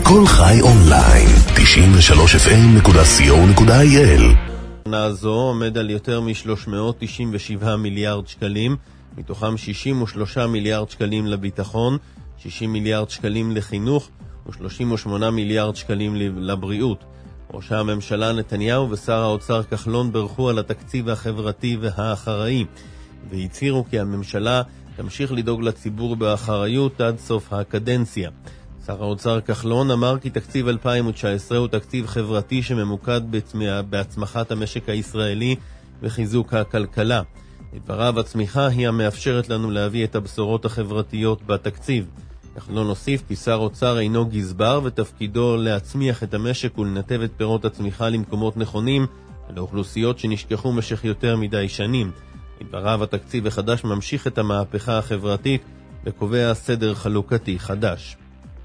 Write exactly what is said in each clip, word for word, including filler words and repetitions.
כל חי אונליין, תשעים ושלוש אף אם נקודה סי או נקודה איי אל. השנה הזו עומד על יותר מ-שלוש מאות תשעים ושבעה מיליארד שקלים, מתוכם שישים ושלושה מיליארד שקלים לביטחון, שישים מיליארד שקלים לחינוך ו-שלושים ושמונה מיליארד שקלים לבריאות. ראש הממשלה נתניהו ושר האוצר כחלון ברכו על התקציב החברתי והאחראי, והצהירו כי הממשלה תמשיך לדאוג לציבור באחריות עד סוף הקדנציה. שר האוצר כחלון אמר כי תקציב אלפיים תשע עשרה הוא תקציב חברתי שממוקד בהצמחת המשק הישראלי וחיזוק הכלכלה. לדבריו, הצמיחה היא המאפשרת לנו להביא את הבשורות החברתיות בתקציב. כחלון הוסיף כי שר אוצר אינו גזבר ותפקידו להצמיח את המשק ולנתב את פירות הצמיחה למקומות נכונים לאוכלוסיות שנשכחו משך יותר מדי שנים. לדבריו, התקציב החדש ממשיך את המהפכה החברתית וקובע סדר חלוקתי חדש.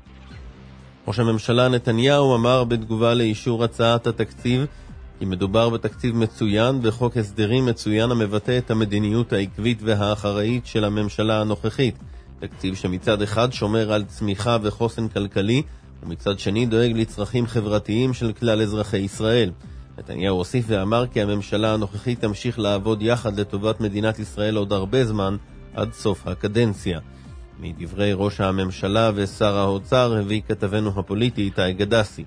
ראש הממשלה נתניהו אמר בתגובה לאישור הצעת התקציב כי מדובר בתקציב מצוין וחוק הסדרים מצוין המבטא את המדיניות העקבית והאחראית של הממשלה הנוכחית. תקציב שמצד אחד שומר על צמיחה וחוסן כלכלי ומצד שני דואג לצרכים חברתיים של כלל אזרחי ישראל. נתניהו הוסיף ואמר כי הממשלה הנוכחית תמשיך לעבוד יחד לטובת מדינת ישראל עוד הרבה זמן עד סוף הקדנציה. מדברי ראש הממשלה ושר האוצר הביא כתבנו הפוליטי איתי גדסי.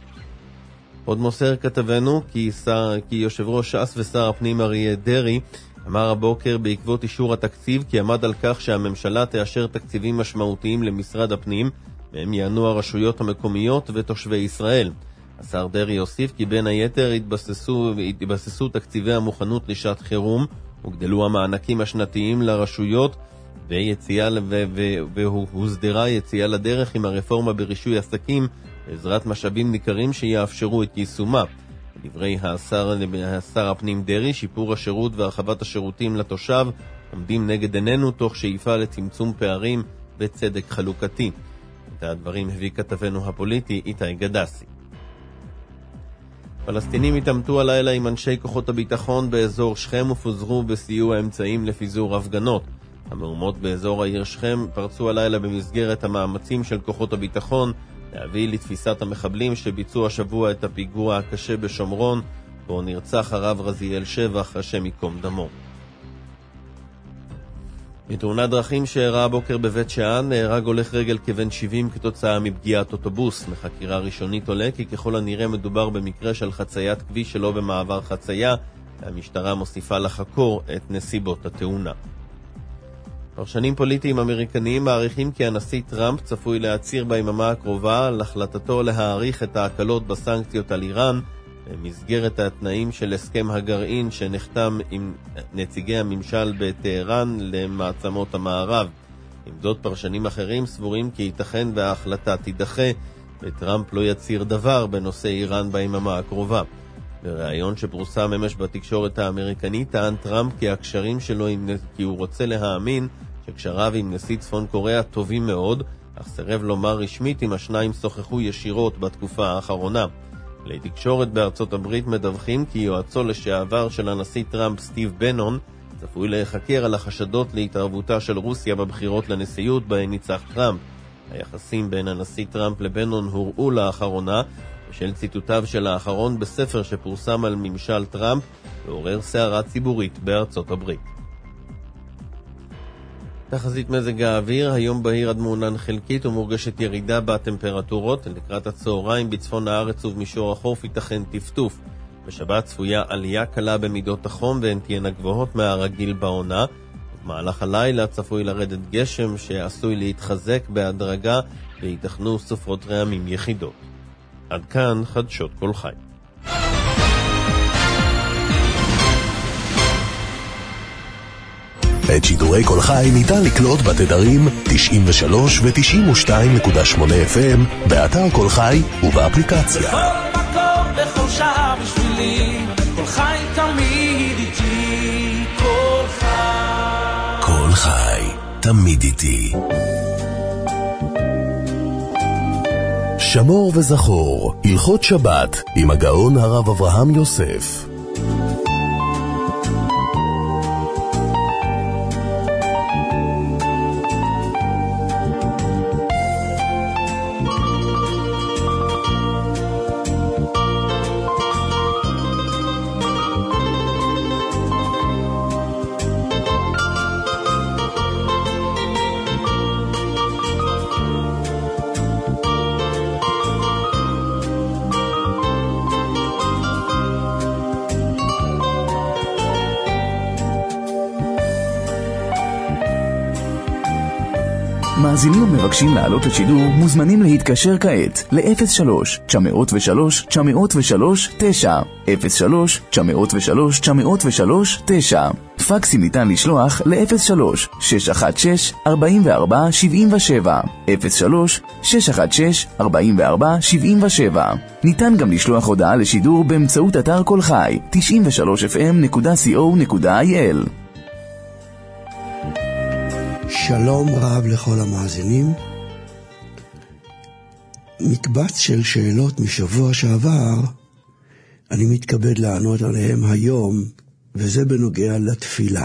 עוד מוסר כתבנו כי, שר, כי יושב ראש ש"ס ושר הפנים אריה דרעי אמר הבוקר בעקבות אישור התקציב כי עמד על כך שהממשלה תאשר תקציבים משמעותיים למשרד הפנים והם יענו הרשויות המקומיות ותושבי ישראל. השר דרעי הוסיף כי בין היתר התבססו, התבססו תקציבי המוכנות לשעת חירום וגדלו המענקים השנתיים לרשויות ויציאה והוסדרה יציאה לדרך עם הרפורמה ברישוי עסקים בעזרת משאבים ניכרים שיאפשרו את יישומה. לדברי השר, השר הפנים דרעי, שיפור השירות והרחבת השירותים לתושב עומדים נגד עינינו תוך שאיפה לצמצום פערים וצדק חלוקתי. את הדברים הביא כתבנו הפוליטי איתי גדסי. פלסטינים התעמתו הלילה עם אנשי כוחות הביטחון באזור שכם ופוזרו בסיוע אמצעים לפיזור הפגנות. המהומות באזור העיר שכם פרצו הלילה במסגרת המאמצים של כוחות הביטחון להביא לתפיסת המחבלים שביצעו השבוע את הפיגוע הקשה בשומרון, בו נרצח הרב רזיאל שבח, השם ייקום דמו. בתאונת דרכים שאירעה הבוקר בבית שאן, נהרג הולך רגל כבן שבעים כתוצאה מפגיעת אוטובוס. מחקירה ראשונית עולה כי ככל הנראה מדובר במקרה של חציית כביש שלא במעבר חצייה, והמשטרה מוסיפה לחקור את נסיבות התאונה. פרשנים פוליטיים אמריקניים מעריכים כי הנשיא טראמפ צפוי להצהיר ביממה הקרובה על החלטתו להאריך את ההקלות בסנקציות על איראן במסגרת התנאים של הסכם הגרעין שנחתם עם נציגי הממשל בטהרן למעצמות המערב. עם זאת, פרשנים אחרים סבורים כי ייתכן וההחלטה תידחה וטראמפ לא יצהיר דבר בנושא איראן ביממה הקרובה. בריאיון שפורסם אמש בתקשורת האמריקנית טען טראמפ כי הקשרים שלו עם, כי הוא רוצה להאמין שקשריו עם נשיא צפון קוריאה טובים מאוד, אך סירב לומר רשמית אם השניים שוחחו ישירות בתקופה האחרונה. כלי תקשורת בארצות הברית מדווחים כי יועצו לשעבר של הנשיא טראמפ סטיב בנון צפוי להיחקר על החשדות להתערבותה של רוסיה בבחירות לנשיאות בהן ניצח טראמפ. היחסים בין הנשיא טראמפ לבנון הוראו לאחרונה בשל ציטוטיו של האחרון בספר שפורסם על ממשל טראמפ ועורר סערה ציבורית בארצות הברית. תחזית מזג האוויר, היום בהיר עד מעונן חלקית ומורגשת ירידה בטמפרטורות. לקראת הצהריים בצפון הארץ ובמישור החוף ייתכן טפטוף. בשבת צפויה עלייה קלה במידות החום והן תהיינה גבוהות מהרגיל בעונה. במהלך הלילה צפוי לרדת גשם שעשוי להתחזק בהדרגה וייתכנו סופות רעמים יחידות. עד כאן חדשות כל חי. את שידורי כל חי ניתן לקלוט בתדרים תשעים ושלוש ו-תשעים ושתיים נקודה שמונה אף אם באתר כל חי ובאפליקציה. בכל מקום, בכל שעה בשבילי, כל חי תמיד איתי, כל חי. כל חי תמיד איתי. שמור וזכור, הלכות שבת עם הגאון הרב אברהם יוסף. מאזינים ומבקשים לעלות לשידור מוזמנים להתקשר כעת ל-אפס שלוש תשע אפס שלוש תשע אפס שלוש תשע אפס שלוש תשע אפס שלוש תשע אפס שלוש תשע. פקסים ניתן לשלוח ל-אפס שלוש שש אחת שש ארבע ארבע שבע שבע אפס שלוש שש אחת שש ארבע ארבע שבע שבע. ניתן גם לשלוח הודעה לשידור באמצעות אתר כל חי תשעים ושלוש אף אם נקודה סי או נקודה איי אל. שלום רב לכל המאזינים. מקבץ של שאלות משבוע שעבר, אני מתכבד לענות עליהם היום, וזה בנוגע לתפילה.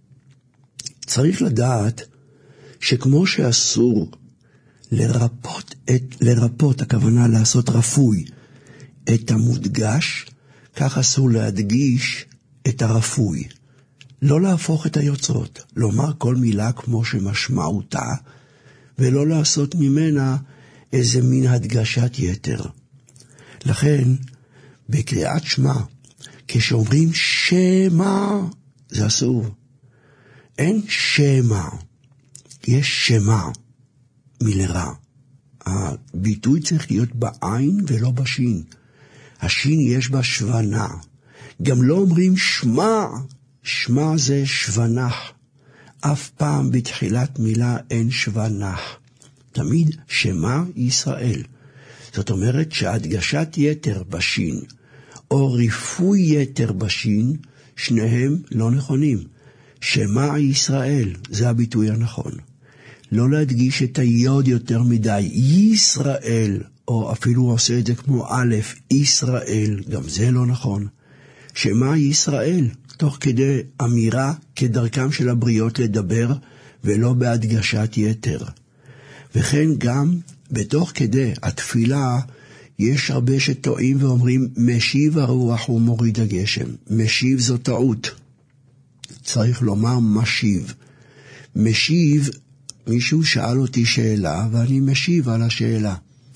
צריך לדעת שכמו שאסור לרפות, את, לרפות, הכוונה לעשות רפוי, את המודגש, כך אסור להדגיש את הרפוי. לא להפוך את היוצרות, לומר כל מילה כמו שמשמעותה, ולא לעשות ממנה איזה מין הדגשת יתר. לכן, בקריאת שמע, כשאומרים שמה, זה אסור. אין שמה, יש שמה מלרע. הביטוי צריך להיות בעין ולא בשין. השין יש בה שוונה. גם לא אומרים שמה, שמה זה שוונח. אף פעם בתחילת מילה אין שוונח. תמיד שמה ישראל. זאת אומרת שהדגשת יתר בשין, או ריפוי יתר בשין, שניהם לא נכונים. שמה ישראל, זה הביטוי הנכון. לא להדגיש את היוד יותר מדי, ישראל, או אפילו עושה את זה כמו א', ישראל, גם זה לא נכון. שמה ישראל, תוך כדי אמירה כדרכם של הבריות לדבר, ולא בהדגשת יתר. וכן גם בתוך כדי התפילה, יש הרבה שטועים ואומרים, משיב הרוח ומוריד הגשם. משיב זו טעות. צריך לומר משיב. משיב, מישהו שאל אותי שאלה, ואני משיב על השאלה.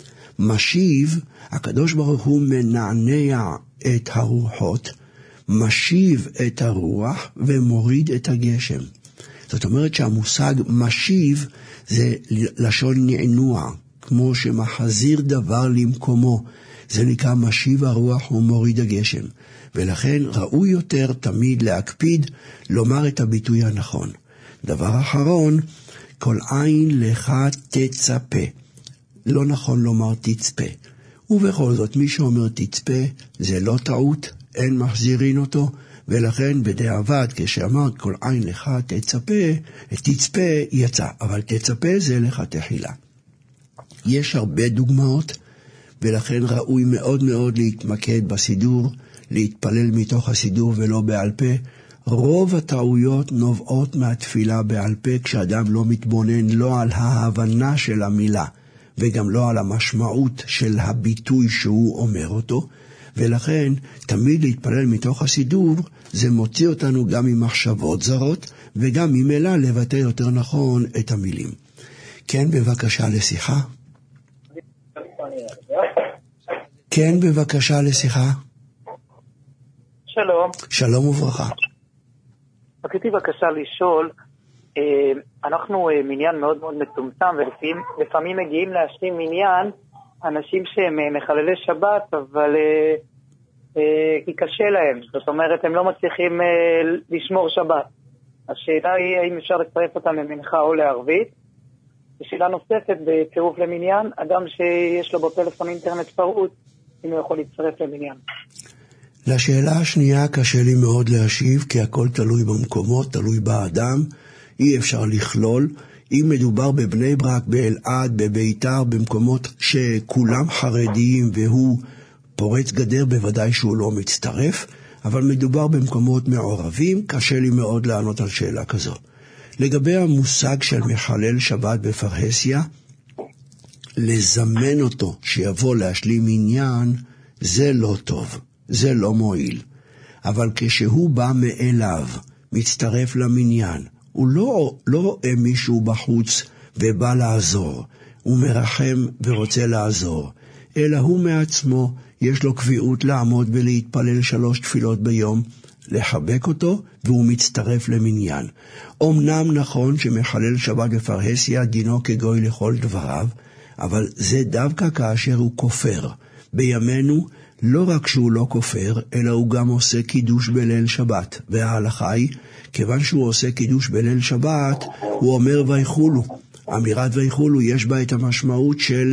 משיב, הקדוש ברוך הוא מנענע את הרוחות, משיב את הרוח ומוריד את הגשם. זאת אומרת שהמושג משיב זה לשון נענוע, כמו שמחזיר דבר למקומו. זה נקרא משיב הרוח ומוריד הגשם. ולכן ראוי יותר תמיד להקפיד לומר את הביטוי הנכון. דבר אחרון, כל עין לך תצפה. לא נכון לומר תצפה. ובכל זאת מי שאומר תצפה זה לא טעות, אין מחזירין אותו, ולכן בדיעבד כשאמרת כל עין לך תצפה, תצפה יצא, אבל תצפה זה לך תחילה. יש הרבה דוגמאות, ולכן ראוי מאוד מאוד להתמקד בסידור, להתפלל מתוך הסידור ולא בעל פה. רוב הטעויות נובעות מהתפילה בעל פה, כשאדם לא מתבונן לא על ההבנה של המילה, וגם לא על המשמעות של הביטוי שהוא אומר אותו, ולכן תמיד להתפלל מתוך הסידור, זה מוציא אותנו גם ממחשבות זרות, וגם ממילא לבטא יותר נכון את המילים. כן, בבקשה לשיחה. כן, בבקשה לשיחה. שלום. שלום וברכה. רציתי בבקשה לשאול, אנחנו מניין מאוד מאוד מצומצם, ולפעמים מגיעים להשלים מניין אנשים שהם מחללי שבת, אבל כי קשה להם. זאת אומרת, הם לא מצליחים לשמור שבת. השאלה היא האם אפשר לצרף אותם למנחה או לערבית. ושאלה נוספת, בצירוף למניין, אדם שיש לו בפלאפון אינטרנט פרוץ, אם הוא יכול להצטרף למניין. לשאלה השנייה קשה לי מאוד להשיב, כי הכל תלוי במקומות, תלוי באדם, אי אפשר לכלול. אם מדובר בבני ברק, באלעד, בביתר, במקומות שכולם חרדיים והוא פורץ גדר, בוודאי שהוא לא מצטרף, אבל מדובר במקומות מעורבים, קשה לי מאוד לענות על שאלה כזו. לגבי המושג של מחלל שבת בפרהסיה, לזמן אותו שיבוא להשלים עניין, זה לא טוב, זה לא מועיל. אבל כשהוא בא מאליו, מצטרף למניין, הוא לא, לא רואה מישהו בחוץ ובא לעזור, הוא מרחם ורוצה לעזור, אלא הוא מעצמו, יש לו קביעות לעמוד ולהתפלל שלוש תפילות ביום, לחבק אותו, והוא מצטרף למניין. אמנם נכון שמחלל שבת בפרהסיה דינו כגוי לכל דבריו, אבל זה דווקא כאשר הוא כופר. בימינו, לא רק שהוא לא כופר, אלא הוא גם עושה קידוש בליל שבת. וההלכה היא, כיוון שהוא עושה קידוש בליל שבת, הוא אומר ויחולו. אמירת ויחולו יש בה את המשמעות של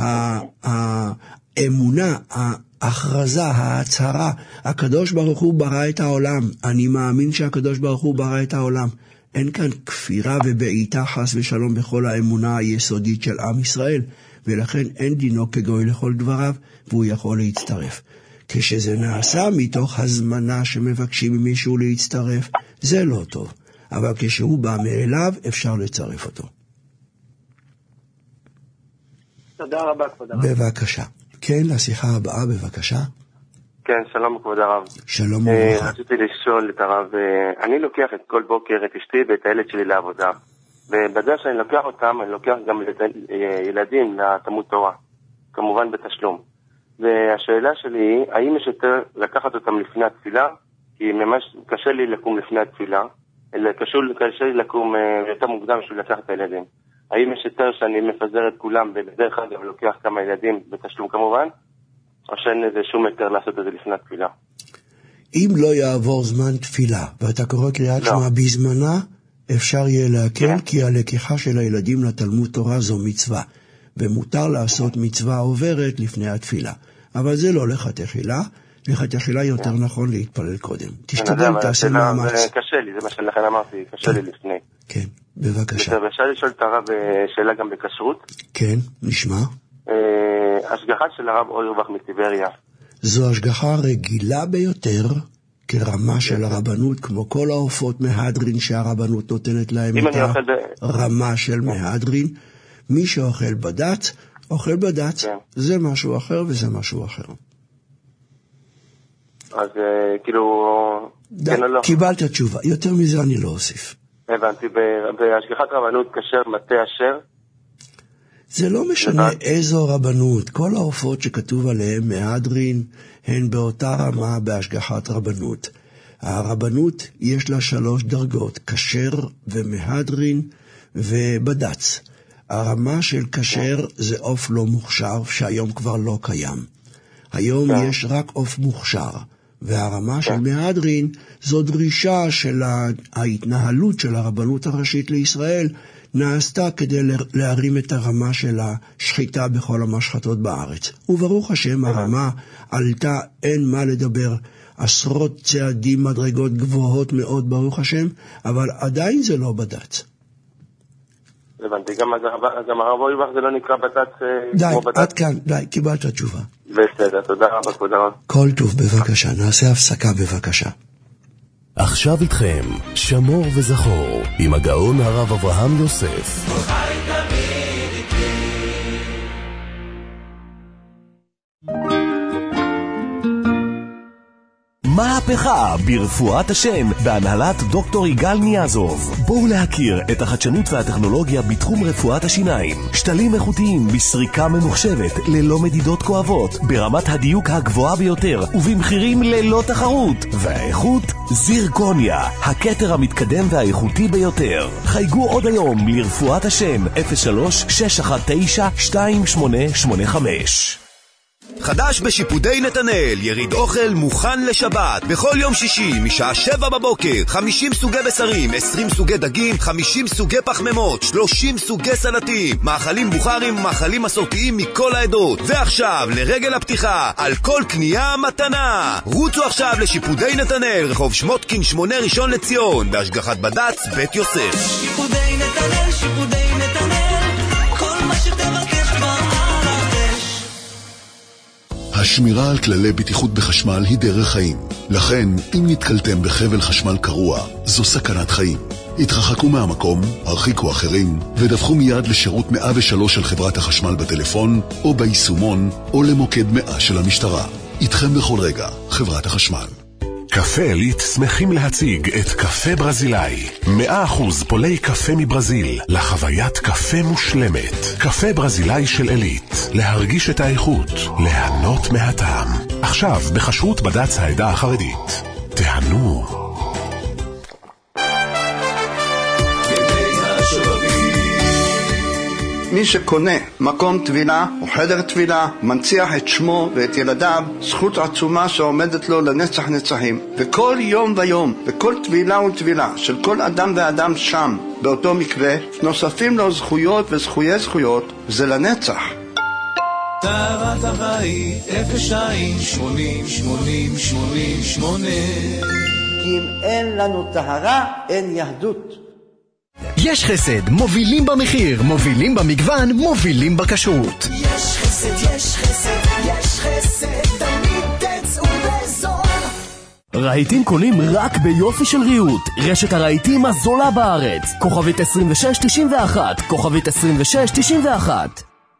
האמונה, ההכרזה, ההצהרה. הקדוש ברוך הוא ברא את העולם. אני מאמין שהקדוש ברוך הוא ברא את העולם. אין כאן כפירה ובעיטה חס ושלום בכל האמונה היסודית של עם ישראל. ולכן אין דינו כגוי לכל דבריו, והוא יכול להצטרף. כשזה נעשה מתוך הזמנה שמבקשים ממישהו להצטרף, זה לא טוב. אבל כשהוא בא מאליו, אפשר לצרף אותו. תודה רבה, כבוד הרב. בבקשה. כן, לשיחה הבאה, בבקשה. כן, שלום כבוד הרב. שלום וברכה. רציתי לשאול את הרב, אני לוקח את כל בוקר את אשתי ואת הילד שלי לעבודה. ובדרך שאני לוקח אותם, אני לוקח גם ילדים לתלמוד תורה, כמובן בתשלום. והשאלה שלי היא, האם יש יותר לקחת אותם לפני התפילה? כי ממש קשה לי לקום לפני התפילה, אלא קשה לי לקום יותר מוקדם בשביל לקחת את הילדים. האם יש יותר שאני מפזר את כולם ובדרך אגב לוקח כמה ילדים בתשלום כמובן, או שאין איזה שום יותר לעשות את זה לפני התפילה? אם לא יעבור זמן תפילה, ואתה קורא קריאת שמע בזמנה, אפשר יהיה להקל, כי הלקיחה של הילדים לתלמוד תורה זו מצווה, ומותר לעשות מצווה עוברת לפני התפילה. אבל זה לא לכתחילה, לכתחילה יותר נכון להתפלל קודם. תשתדל, תעשה מאמץ. קשה לי, זה מה שלכן אמרתי, קשה לי לפני. כן, בבקשה. אפשר לשאול את הרב שאלה גם בכשרות? כן, נשמע. השגחה של הרב אוירבך מטיבריה. זו השגחה רגילה ביותר, כרמה של הרבנות, כמו כל העופות מהדרין שהרבנות נותנת להם את הרמה של מהדרין. מי שאוכל בד"ץ, אוכל בד"ץ. זה משהו אחר וזה משהו אחר. אז כאילו... קיבלת תשובה, יותר מזה אני לא אוסיף. הבנתי, בהשגחת רבנות כשר מטה אשר? זה לא משנה איזו רבנות, כל העופות שכתוב עליהם מהדרין הן באותה רמה בהשגחת רבנות. הרבנות יש לה שלוש דרגות, כשר ומהדרין ובד"ץ. הרמה של כשר זה עוף לא מוכשר, שהיום כבר לא קיים. היום יש רק עוף מוכשר, והרמה של מהדרין זו דרישה של ההתנהלות של הרבנות הראשית לישראל, נעשתה כדי להרים את הרמה של השחיטה בכל המשחטות בארץ. וברוך השם הרמה עלתה, אין מה לדבר, עשרות צעדים, מדרגות גבוהות מאוד ברוך השם, אבל עדיין זה לא בד"ץ. הבנתי, גם הרב אוירבך זה לא נקרא בד"ץ? די, עד כאן, די, קיבלת תשובה. בסדר, תודה רבה, תודה רבה. כל טוב, בבקשה, נעשה הפסקה בבקשה. עכשיו איתכם, שמור וזכור, עם הגאון הרב אברהם יוסף. מהפכה ברפואת השן בהנהלת דוקטור יגאל ניאזוב. בואו להכיר את החדשנות והטכנולוגיה בתחום רפואת השיניים. שתלים איכותיים בסריקה ממוחשבת ללא מדידות כואבות, ברמת הדיוק הגבוהה ביותר ובמחירים ללא תחרות. והאיכות זירקוניה, הכתר המתקדם והאיכותי ביותר. חייגו עוד היום לרפואת השן אפס שלוש שש אחת תשע שתיים שמונה שמונה חמש. חדש בשיפודי נתנאל, יריד אוכל מוכן לשבת בכל יום שישי משעה שבע בבוקר. חמישים סוגי בשרים, עשרים סוגי דגים, חמישים סוגי פחמימות, שלושים סוגי סלטים, מאכלים בוכרים, מאכלים מסורתיים מכל העדות. ועכשיו לרגל הפתיחה, על כל קנייה מתנה. רוצו עכשיו לשיפודי נתנאל, רחוב שמוטקין שמונה ראשון לציון, בהשגחת בד"ץ בית יוסף. שיפודי נתנאל, שיפודי נתנאל, כל מה שתבקש כבר. השמירה על כללי בטיחות בחשמל היא דרך חיים. לכן, אם נתקלתם בחבל חשמל קרוע, זו סכנת חיים. התרחקו מהמקום, הרחיקו אחרים, ודווחו מיד לשירות מאה ושלוש של חברת החשמל בטלפון, או ביישומון, או למוקד מאה של המשטרה. איתכם בכל רגע, חברת החשמל. קפה עילית שמחים להציג את קפה ברזילאי. מאה אחוז פולי קפה מברזיל, לחוויית קפה מושלמת. קפה ברזילאי של עילית, להרגיש את האיכות, ליהנות מהטעם. עכשיו בחשרות בד"ץ העדה החרדית. תהנו. מי שקונה מקום טבילה או חדר טבילה מנציח את שמו ואת ילדיו, זכות עצומה שעומדת לו לנצח נצחים. וכל יום ויום וכל טבילה וטבילה של כל אדם ואדם שם באותו מקרה נוספים לו זכויות וזכויי זכויות, זה לנצח. טהרת הבית אפס שתיים שמונים שמונים שמונים שמונה. כי אם אין לנו טהרה אין יהדות. יש חסד, מובילים במחיר, מובילים במגוון, מובילים בכשרות. יש חסד, יש חסד, יש חסד, תמיד תצאו בזול. רהיטים קונים רק ביופי של ריהוט. רשת הרהיטים הזולה בארץ. כוכבית עשרים ושש תשעים ואחת, כוכבית עשרים ושש תשעים ואחת.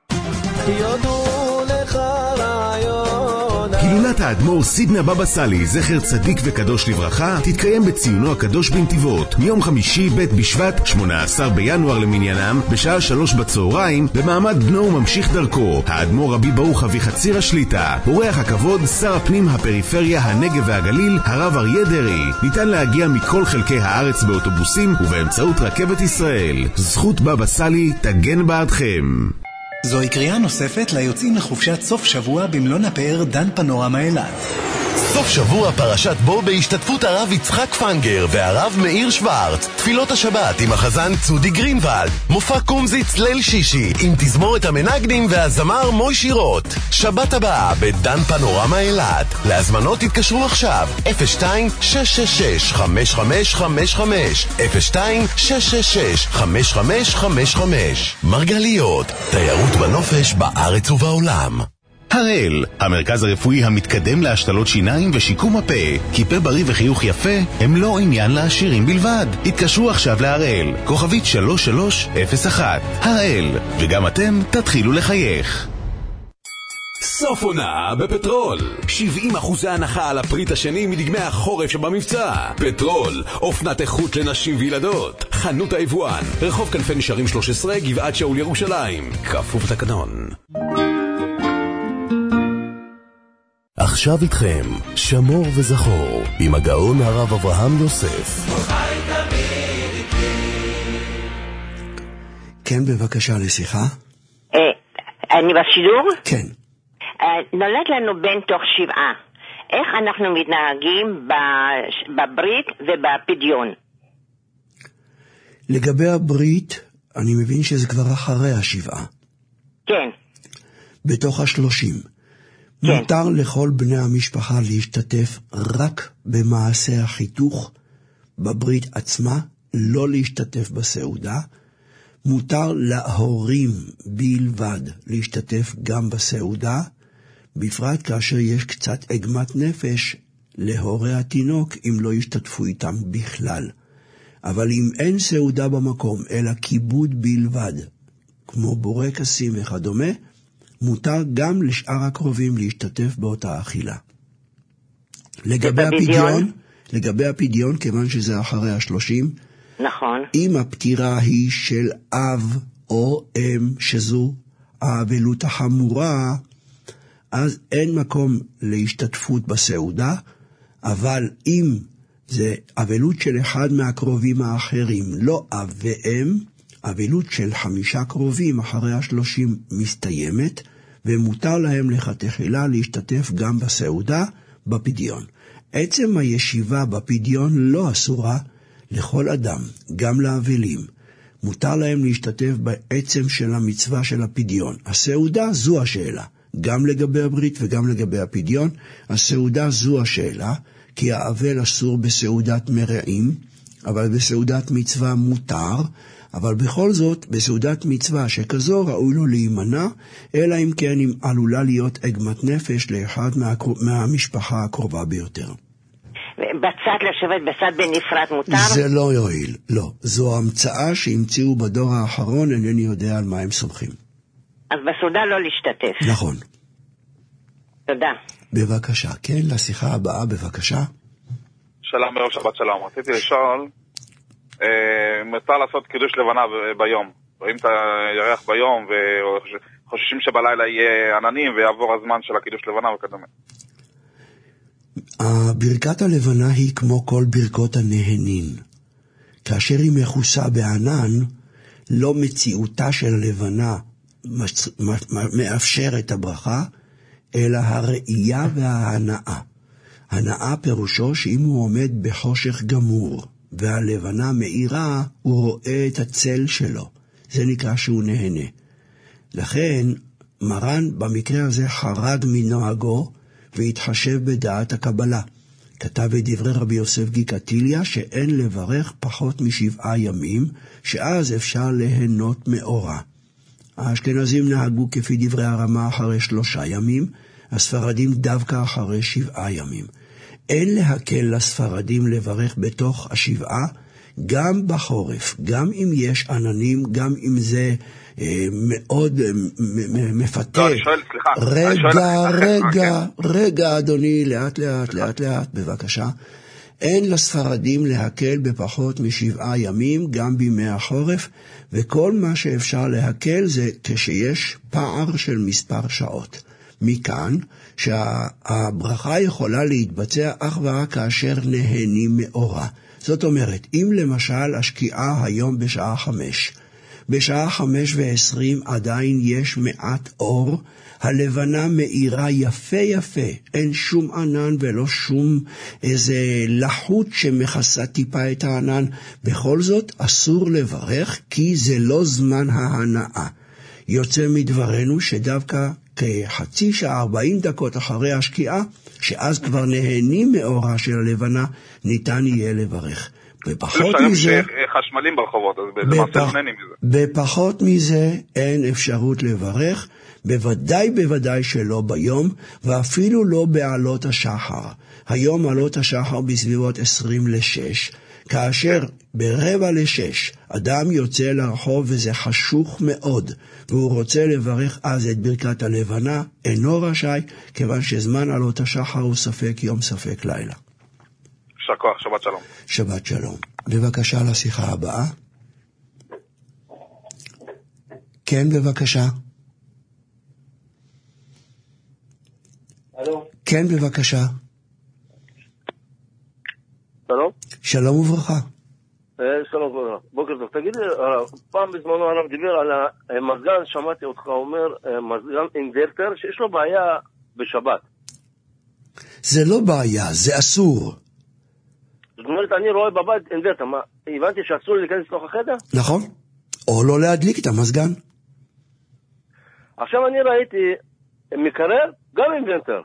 יודו לך רעיון. הילולת האדמו"ר סידנא בבא סאלי, זכר צדיק וקדוש לברכה, תתקיים בציונו הקדוש בנתיבות, מיום חמישי ב' בשבט, שמונה עשר בינואר למניינם, בשעה שלוש בצהריים, במעמד בנו וממשיך דרכו, האדמו"ר רבי ברוך אביחציר השליטה. אורח הכבוד, שר הפנים הפריפריה, הנגב והגליל, הרב אריה דרעי. ניתן להגיע מכל חלקי הארץ באוטובוסים ובאמצעות רכבת ישראל. זכות בבא סאלי תגן בעדכם. זוהי קריאה נוספת ליוצאים לחופשת סוף שבוע במלון הפאר דן פנורמה אילת. סוף שבוע פרשת בו בהשתתפות הרב יצחק פנגר והרב מאיר שוורץ. תפילות השבת עם החזן צודי גרינוולד. מופע קומזיץ ליל שישי עם תזמורת המנגנים והזמר מוישי רוט. שבת הבאה בדן פנורמה אילת. להזמנות תתקשרו עכשיו אפס שתיים שש שש שש חמש חמש חמש חמש אפס שתיים שש שש שש חמש חמש חמש חמש. מרגליות, תיירות בנופש בארץ ובעולם. הראל, המרכז הרפואי המתקדם להשתלות שיניים ושיקום הפה. כי פה בריא וחיוך יפה הם לא עניין לעשירים בלבד. התקשרו עכשיו להראל, כוכבית שלוש שלוש אפס אחת. הראל, וגם אתם תתחילו לחייך. סוף עונה בפטרול. שבעים אחוזי הנחה על הפריט השני מדגמי החורף שבמבצע. פטרול, אופנת איכות לנשים וילדות. חנות היבואן, רחוב כנפי נשארים שלוש עשרה, גבעת שאול ירושלים. כפוף לתקנון. עכשיו איתכם, שמור וזכור, עם הגאון הרב אברהם יוסף. כן, בבקשה לשיחה. אני בשידור? כן. נולד לנו בן תוך שבעה. איך אנחנו מתנהגים בברית ובפדיון? לגבי הברית, אני מבין שזה כבר אחרי השבעה. כן. בתוך השלושים. כן. מותר לכל בני המשפחה להשתתף רק במעשה החיתוך, בברית עצמה, לא להשתתף בסעודה. מותר להורים בלבד להשתתף גם בסעודה, בפרט כאשר יש קצת עגמת נפש להורי התינוק אם לא ישתתפו איתם בכלל. אבל אם אין סעודה במקום, אלא כיבוד בלבד, כמו בורקסים וכדומה, מותר גם לשאר הקרובים להשתתף באותה אכילה. לגבי הפדיון, לגבי הפדיון, כיוון שזה אחרי השלושים, נכון. אם הפטירה היא של אב או אם, שזו האבלות החמורה, אז אין מקום להשתתפות בסעודה, אבל אם זה אבלות של אחד מהקרובים האחרים, לא אב ואם, אבלות של חמישה קרובים אחרי השלושים מסתיימת, ומותר להם לכתחילה להשתתף גם בסעודה בפדיון. עצם הישיבה בפדיון לא אסורה לכל אדם, גם לאבלים. מותר להם להשתתף בעצם של המצווה של הפדיון. הסעודה זו השאלה, גם לגבי הברית וגם לגבי הפדיון. הסעודה זו השאלה, כי האבל אסור בסעודת מרעים, אבל בסעודת מצווה מותר, אבל בכל זאת, בסעודת מצווה שכזו ראוי לו להימנע, אלא אם כן אם עלולה להיות עגמת נפש לאחד מה, מהמשפחה הקרובה ביותר. בצד לשבת, בצד בנפרד מותר? זה לא יועיל, לא. זו המצאה שהמציאו בדור האחרון, אינני יודע על מה הם סומכים. אז בסעודה לא להשתתף. נכון. תודה. בבקשה, כן, לשיחה הבאה, בבקשה. שלום ברוב שבת שלום. רציתי לשאול, מותר לעשות קידוש לבנה ביום. רואים את הירח ביום וחוששים שבלילה יהיה עננים ויעבור הזמן של הקידוש לבנה וכדומה. ברכת הלבנה היא כמו כל ברכות הנהנין. כאשר היא מכוסה בענן, לא מציאותה של הלבנה מאפשרת הברכה, אלא הראייה וההנאה. הנאה פירושו שאם הוא עומד בחושך גמור, והלבנה מאירה, הוא רואה את הצל שלו. זה נקרא שהוא נהנה. לכן, מרן במקרה הזה חרד מנוהגו, והתחשב בדעת הקבלה. כתב את דברי רבי יוסף גיקטיליה שאין לברך פחות משבעה ימים, שאז אפשר ליהנות מאורה. האשכנזים נהגו כפי דברי הרמה אחרי שלושה ימים, הספרדים דווקא אחרי שבעה ימים. אין להקל לספרדים לברך בתוך השבעה, גם בחורף, גם אם יש עננים, גם אם זה אה, מאוד אה, מפתה. לא, אני שואל, סליחה. רגע, רגע, רגע, אדוני, לאט לאט, לאט לאט, בבקשה. אין לספרדים להקל בפחות משבעה ימים, גם בימי החורף, וכל מה שאפשר להקל זה כשיש פער של מספר שעות. מכאן שהברכה יכולה להתבצע אך ורק כאשר נהנים מאורה. זאת אומרת, אם למשל השקיעה היום בשעה חמש, בשעה חמש ועשרים עדיין יש מעט אור, הלבנה מאירה יפה יפה, אין שום ענן ולא שום איזה לחות שמכסה טיפה את הענן, בכל זאת אסור לברך כי זה לא זמן ההנאה. יוצא מדברנו שדווקא כחצי שעה, ארבעים דקות אחרי השקיעה, שאז כבר נהנים מאורה של הלבנה, ניתן יהיה לברך. בפחות מזה, חשמלים ברחובות, אז למעשה לא נהנים מזה. בפחות מזה אין אפשרות לברך, בוודאי בוודאי שלא ביום, ואפילו לא בעלות השחר. היום עלות השחר בסביבות עשרים לשש, כאשר ברבע לשש אדם יוצא לרחוב וזה חשוך מאוד, והוא רוצה לברך אז את ברכת הלבנה, אינו רשאי, כיוון שזמן עלות השחר הוא ספק יום ספק לילה. שכוח, שבת שלום. שבת שלום. בבקשה לשיחה הבאה. כן, בבקשה. הלו. כן, בבקשה. שלום. שלום וברכה. שלום וברכה. בוקר טוב. תגיד לי, פעם בזמנו הרב דיבר על המזגן, שמעתי אותך אומר, מזגן אינברטר, שיש לו בעיה בשבת. זה לא בעיה, זה אסור. זאת אומרת, אני רואה בבית אינברטר, מה, הבנתי שאסור להיכנס לתוך החדר? נכון. או לא להדליק את המזגן. עכשיו אני ראיתי מקרר, גם אינברטר.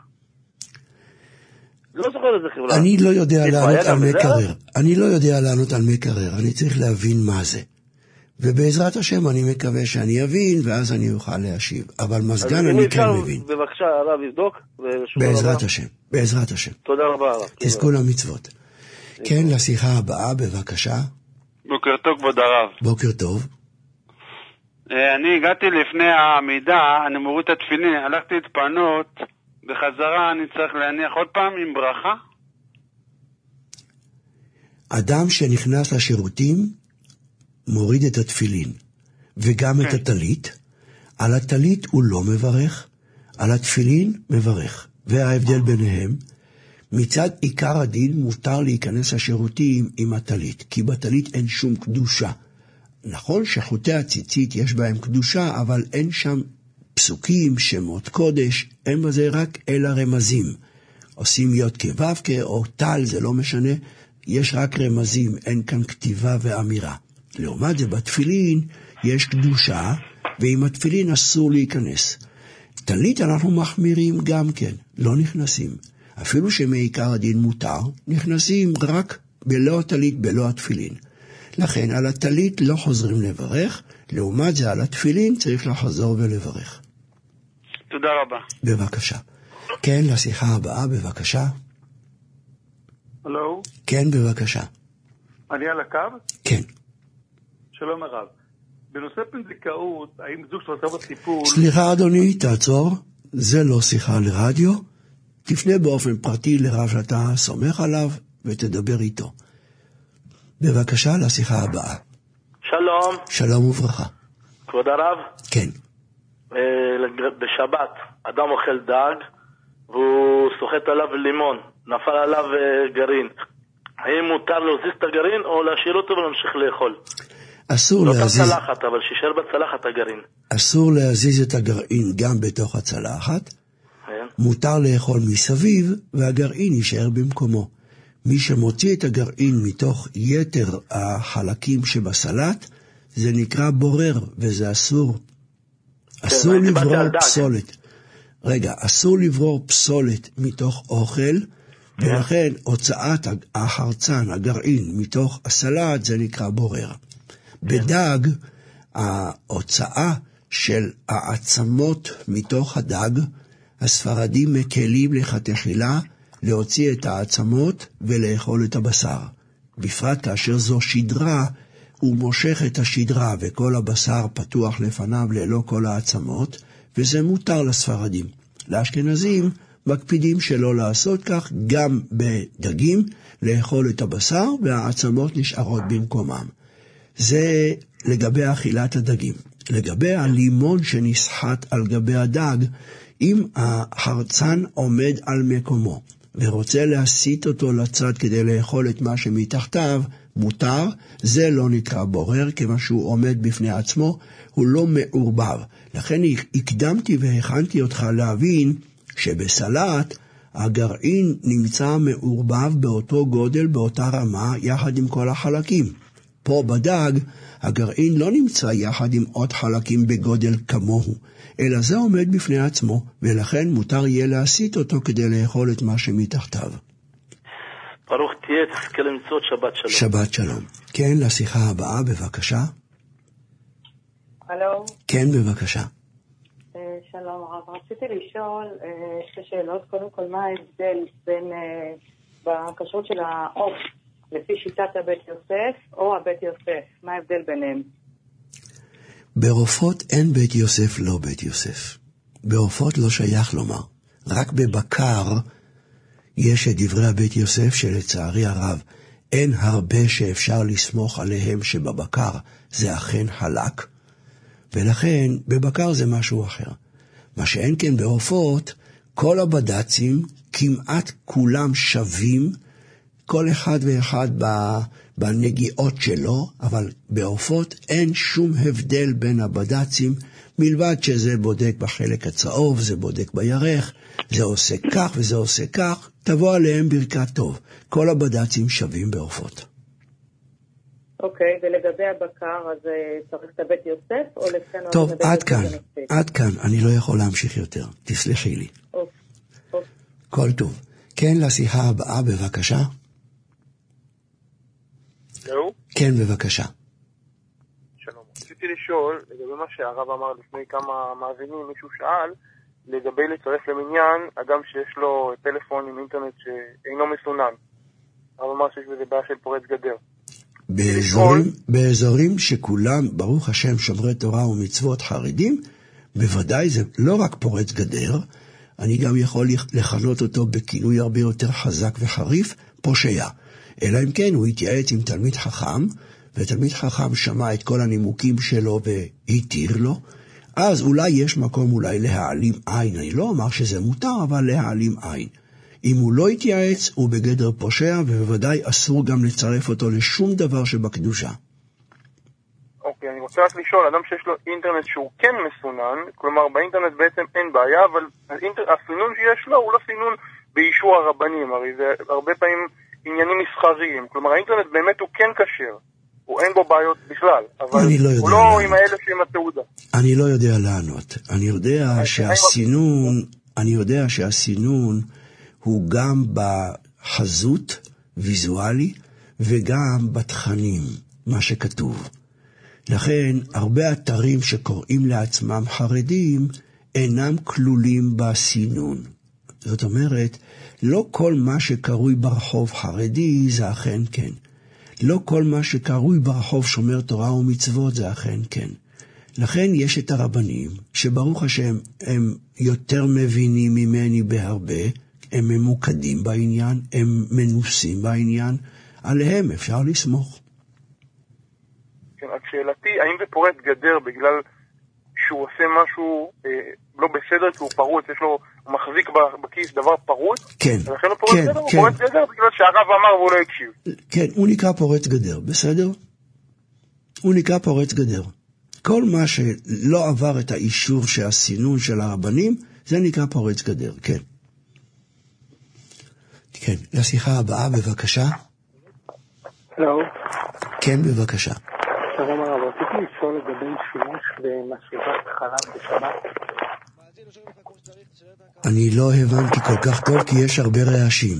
לא זוכר איזה חברה. אני לא יודע לענות על מקרר. אני לא יודע לענות על מקרר. אני צריך להבין מה זה. ובעזרת השם אני מקווה שאני אבין, ואז אני אוכל להשיב. אבל מזגן אני כן מבין. בבקשה, הרב יבדוק. בעזרת השם. בעזרת השם. תודה רבה, הרב. תזכו למצוות. כן, לשיחה הבאה, בבקשה. בוקר טוב, כבוד הרב. בוקר טוב. אני הגעתי לפני העמידה, אני מוריד את התפילין, הלכתי להתפנות, בחזרה אני צריך להניח עוד פעם עם ברכה? אדם שנכנס לשירותים מוריד את התפילין וגם כן. את הטלית. על הטלית הוא לא מברך, על התפילין מברך. וההבדל ביניהם, מצד עיקר הדין מותר להיכנס לשירותים עם הטלית, כי בטלית אין שום קדושה. נכון שחוטי הציצית יש בהם קדושה, אבל אין שם פסוקים, שמות קודש, אין בזה רק אלא רמזים. עושים יוד כו' או טל, זה לא משנה, יש רק רמזים, אין כאן כתיבה ואמירה. לעומת זה בתפילין יש קדושה, ועם התפילין אסור להיכנס. טלית אנחנו מחמירים גם כן, לא נכנסים. אפילו שמעיקר הדין מותר, נכנסים רק בלא הטלית, בלא התפילין. לכן על הטלית לא חוזרים לברך, לעומת זה על התפילין צריך לחזור ולברך. תודה רבה. בבקשה. כן, לשיחה הבאה, בבקשה. הלו? כן, בבקשה. אני על הקו? כן. שלום הרב. בנושא פונדקאות, האם זוג שעושה בטיפול... סליחה אדוני, תעצור. זה לא שיחה לרדיו. תפנה באופן פרטי לרב שאתה סומך עליו ותדבר איתו. בבקשה, לשיחה הבאה. שלום. שלום וברכה. כבוד הרב? כן. בשבת, אדם אוכל דג, והוא סוחט עליו לימון, נפל עליו גרעין. האם מותר להזיז את הגרעין או להשאיר אותו ולהמשיך לאכול? אסור לא להזיז... לא צלחת, אבל שישאר בצלחת הגרעין. אסור להזיז את הגרעין גם בתוך הצלחת. כן. מותר לאכול מסביב, והגרעין יישאר במקומו. מי שמוציא את הגרעין מתוך יתר החלקים שבסלט, זה נקרא בורר, וזה אסור. אסור לברור פסולת. רגע, אסור לברור פסולת מתוך אוכל, ולכן הוצאת החרצן, הגרעין, מתוך הסלט, זה נקרא בורר. בדג, ההוצאה של העצמות מתוך הדג, הספרדים מקלים לכתחילה להוציא את העצמות ולאכול את הבשר. בפרט כאשר זו שדרה, הוא מושך את השדרה וכל הבשר פתוח לפניו ללא כל העצמות, וזה מותר לספרדים. לאשכנזים מקפידים שלא לעשות כך, גם בדגים, לאכול את הבשר והעצמות נשארות במקומם. זה לגבי אכילת הדגים. לגבי הלימון שנסחט על גבי הדג, אם החרצן עומד על מקומו ורוצה להסיט אותו לצד כדי לאכול את מה שמתחתיו, מותר, זה לא נקרא בורר, כיוון שהוא עומד בפני עצמו, הוא לא מעורבב. לכן הקדמתי והכנתי אותך להבין שבסלט הגרעין נמצא מעורבב באותו גודל, באותה רמה, יחד עם כל החלקים. פה בדג הגרעין לא נמצא יחד עם עוד חלקים בגודל כמוהו, אלא זה עומד בפני עצמו, ולכן מותר יהיה להסיט אותו כדי לאכול את מה שמתחתיו. ברוך תהיה, תזכה למצוות שבת שלום. שבת שלום. כן, לשיחה הבאה, בבקשה. הלו. כן, בבקשה. שלום הרב, רציתי לשאול שתי שאלות. קודם כל, מה ההבדל בין בכשרות של העוף לפי שיטת הבית יוסף או הבית יוסף? מה ההבדל ביניהם? בעופות אין בית יוסף, לא בית יוסף. בעופות לא שייך לומר. רק בבקר יש את דברי הבית יוסף שלצערי הרב אין הרבה שאפשר לסמוך עליהם שבבקר זה אכן חלק, ולכן בבקר זה משהו אחר. מה שאין כן בעופות, כל הבד"צים כמעט כולם שווים, כל אחד ואחד בנגיעות שלו, אבל בעופות אין שום הבדל בין הבד"צים, מלבד שזה בודק בחלק הצהוב, זה בודק בירך, זה עושה כך וזה עושה כך, תבוא עליהם ברכת טוב. כל הבד"צים שווים בעופות. אוקיי, ולגבי הבקר, אז צריך את הבית יוסף או לפני... טוב, עד כאן, עד כאן, אני לא יכול להמשיך יותר, תסלחי לי. אוקיי. כל טוב. כן, לשיחה הבאה, בבקשה. זהו? כן, בבקשה. שלום. רציתי לשאול, לגבי מה שהרב אמר לפני כמה מאזינים, מישהו שאל, לגבי לצרף למניין, אדם שיש לו טלפון עם אינטרנט שאינו מסונן. הרב אמר שיש בזה בעיה של פורץ גדר. באזורים, באזורים שכולם, ברוך השם, שומרי תורה ומצוות חרדים, בוודאי זה לא רק פורץ גדר, אני גם יכול לכנות אותו בכינוי הרבה יותר חזק וחריף, פושע. אלא אם כן הוא התייעץ עם תלמיד חכם, ותלמיד חכם שמע את כל הנימוקים שלו והתיר לו, אז אולי יש מקום אולי להעלים עין. אני לא אומר שזה מותר, אבל להעלים עין. אם הוא לא התייעץ, הוא בגדר פושע, ובוודאי אסור גם לצרף אותו לשום דבר שבקדושה. אוקיי, אני רוצה רק לשאול, אדם שיש לו אינטרנט שהוא כן מסונן, כלומר באינטרנט בעצם אין בעיה, אבל האינטר... הסינון שיש לו הוא לא סינון באישור הרבנים, הרי זה הרבה פעמים עניינים מסחריים, כלומר האינטרנט באמת הוא כן כשר, הוא אין בו בעיות בכלל, אבל לא הוא לא לענות. עם האלה שעם התעודה. אני לא יודע לענות, אני יודע שהסינון, אני יודע שהסינון הוא גם בחזות ויזואלי וגם בתכנים, מה שכתוב. לכן הרבה אתרים שקוראים לעצמם חרדים אינם כלולים בסינון. זאת אומרת, לא כל מה שקרוי ברחוב חרדי זה אכן כן. לא כל מה שקרוי ברחוב שומר תורה ומצוות זה אכן כן. לכן יש את הרבנים שברוך השם הם יותר מבינים ממני בהרבה, הם ממוקדים בעניין, הם מנוסים בעניין, עליהם אפשר לסמוך. כן, רק שאלתי, האם זה פורץ גדר בגלל שהוא עושה משהו אה, לא בסדר, כי הוא פרוץ, יש לו הוא מחזיק בכיס דבר פרוץ, כן, ולכן הוא פורץ כן, גדר, הוא כן. פורץ גדר בגלל שהרב אמר והוא לא הקשיב. כן, הוא נקרא פורץ גדר, בסדר? הוא נקרא פורץ גדר. כל מה שלא עבר את האישור של הסינון של הרבנים, זה נקרא פורץ גדר, כן. כן, לשיחה הבאה, בבקשה. שלום. כן, בבקשה. שלום הרב, רציתי לשאול לגבי שימוש במשאבת חלב בשבת. אני לא הבנתי כל כך טוב, כי יש הרבה רעשים.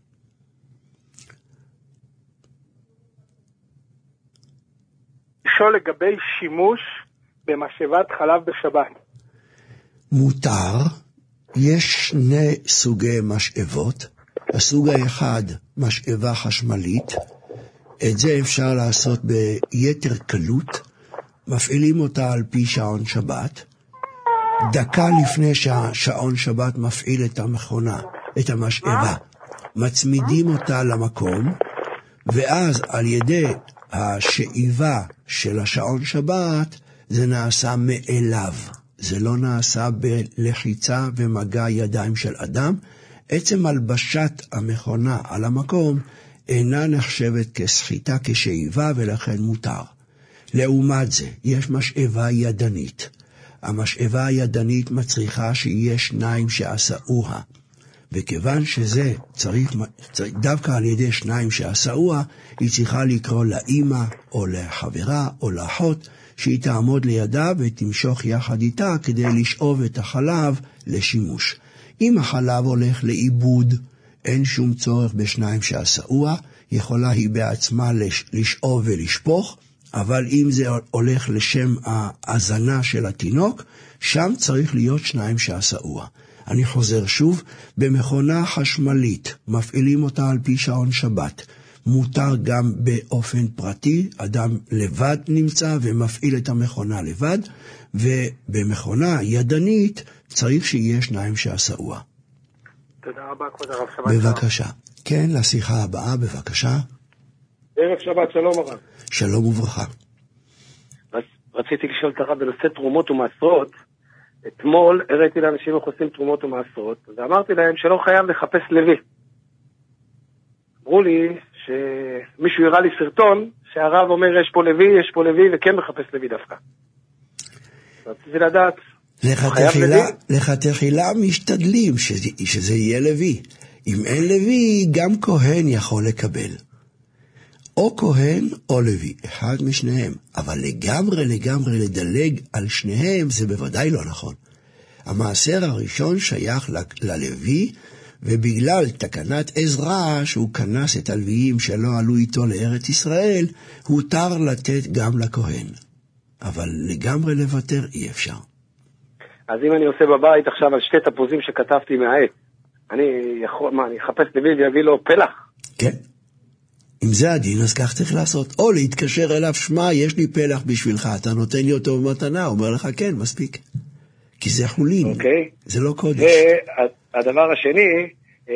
לשאול לגבי שימוש במשאבת חלב בשבת. מותר, יש שני סוגי משאבות. הסוג האחד, משאבה חשמלית, את זה אפשר לעשות ביתר קלות, מפעילים אותה על פי שעון שבת, דקה לפני שהשעון שבת מפעיל את המכונה, את המשאבה, מצמידים אותה למקום, ואז על ידי השאיבה של השעון שבת, זה נעשה מאליו, זה לא נעשה בלחיצה ומגע ידיים של אדם, עצם הלבשת המכונה על המקום אינה נחשבת כסחיטה, כשאיבה, ולכן מותר. לעומת זה, יש משאבה ידנית. המשאבה הידנית מצריכה שיהיה שניים שעשאוה. וכיוון שזה צריך, צריך דווקא על ידי שניים שעשאוה, היא צריכה לקרוא לאמא או לחברה או לאחות, שהיא תעמוד לידה ותמשוך יחד איתה כדי לשאוב את החלב לשימוש. אם החלב הולך לאיבוד, אין שום צורך בשניים שעשאוה, יכולה היא בעצמה לשאוב ולשפוך, אבל אם זה הולך לשם ההזנה של התינוק, שם צריך להיות שניים שעשאוה. אני חוזר שוב, במכונה חשמלית, מפעילים אותה על פי שעון שבת. מותר גם באופן פרטי, אדם לבד נמצא ומפעיל את המכונה לבד, ובמכונה ידנית צריך שיהיה שניים שעשאוה. תודה רבה, כבוד הרב, שבת. בבקשה. כן, לשיחה הבאה, בבקשה. ערב שבת, שלום הרב. שלום וברכה. רציתי לשאול את הרב בנושא תרומות ומעשרות. אתמול הראיתי לאנשים איך עושים תרומות ומעשרות, ואמרתי להם שלא חייב לחפש לוי. אמרו לי שמישהו הראה לי סרטון שהרב אומר יש פה לוי, יש פה לוי, וכן מחפש לוי דווקא. רציתי לדעת, לכתחילה משתדלים שזה, שזה יהיה לוי. אם אין לוי, גם כהן יכול לקבל. או כהן או לוי, אחד משניהם. אבל לגמרי לגמרי לדלג על שניהם זה בוודאי לא נכון. המעשר הראשון שייך ללוי, ובגלל תקנת עזרא שהוא כנס את הלוויים שלא עלו איתו לארץ ישראל, הותר לתת גם לכהן. אבל לגמרי לוותר אי אפשר. אז אם אני עושה בבית עכשיו על שתי תפוזים שכתבתי מהעט, אני יכול, מה, אני אחפש לוי ויביא לו פלח? כן. אם זה הדין, אז כך צריך לעשות. או להתקשר אליו, שמה, יש לי פלח בשבילך, אתה נותן לי אותו במתנה, אומר לך כן, מספיק. כי זה חולין, אוקיי. זה לא קודש. והדבר השני,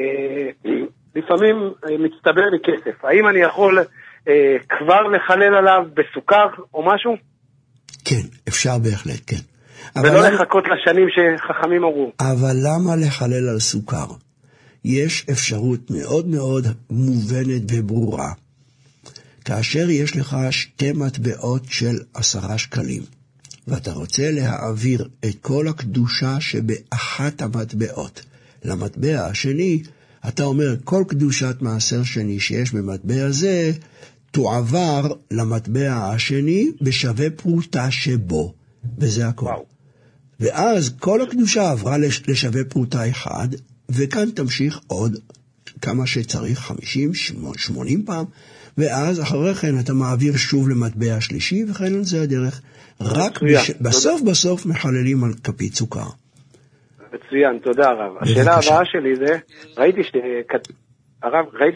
לפעמים מצטבר לי כסף. האם אני יכול כבר לחלל עליו בסוכר או משהו? כן, אפשר בהחלט, כן. ולא לחכות לשנים שחכמים אמרו. אבל למה לחלל על סוכר? יש אפשרות מאוד מאוד מובנת וברורה. כאשר יש לך שתי מטבעות של עשרה שקלים, ואתה רוצה להעביר את כל הקדושה שבאחת המטבעות למטבע השני, אתה אומר, כל קדושת מעשר שני שיש במטבע זה, תועבר למטבע השני בשווה פרוטה שבו, וזה הכל. וואו. ואז כל הקדושה עברה לשווה פרוטה אחד, וכאן תמשיך עוד כמה שצריך, חמישים, שמונים פעם, ואז אחרי כן אתה מעביר שוב למטבע השלישי, וכן על זה הדרך. רק בש... בסוף בסוף מחללים על כפית סוכר. מצוין, תודה הרב. השאלה הבאה שלי זה, ראיתי ש... הרב, ראיתי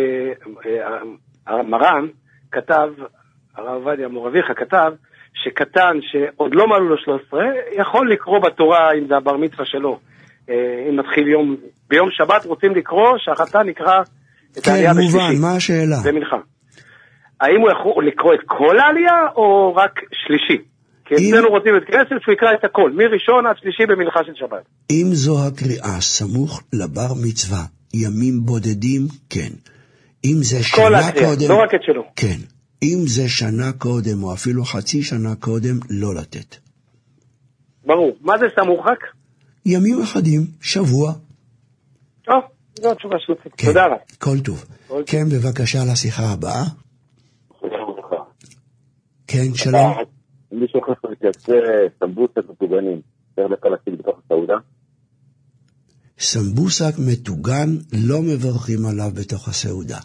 שהמרן כתב, הרב עובדיה מור אביך כתב, שקטן שעוד לא מלאו לו שלוש עשרה, יכול לקרוא בתורה אם זה הבר מצווה שלו. אם מתחיל יום, ביום שבת רוצים לקרוא, שהחתן נקרא את העלייה בשלישי. כן, מובן, מה השאלה? זה מלכה. האם הוא יכול לקרוא את כל העלייה או רק שלישי? כי אצלנו רוצים את כנסת שהוא יקרא את הכל, מראשון עד שלישי במנחה של שבת. אם זו הקריאה סמוך לבר מצווה, ימים בודדים, כן. אם זה שנה קודם, לא רק את שלו. כן. אם זה שנה קודם, או אפילו חצי שנה קודם, לא לתת. ברור. מה זה סמוך רק? ימים אחדים, שבוע. טוב, זו התשובה שלך. כן. תודה רבה. כל טוב. כל כן, בבקשה לשיחה הבאה. כן, שלום. מי שוכח להתייצא סמבוסק מטוגנים, צריך לך להשיג בתוך הסעודה? סמבוסק מטוגן לא מברכים עליו בתוך הסעודה.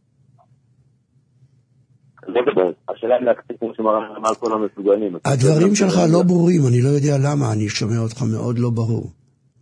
לא דבר, השאלה אם להקציב כמו שמראה אמר כל המטוגנים. הדברים שלך לא ברורים, אני לא יודע למה, אני שומע אותך מאוד לא ברור.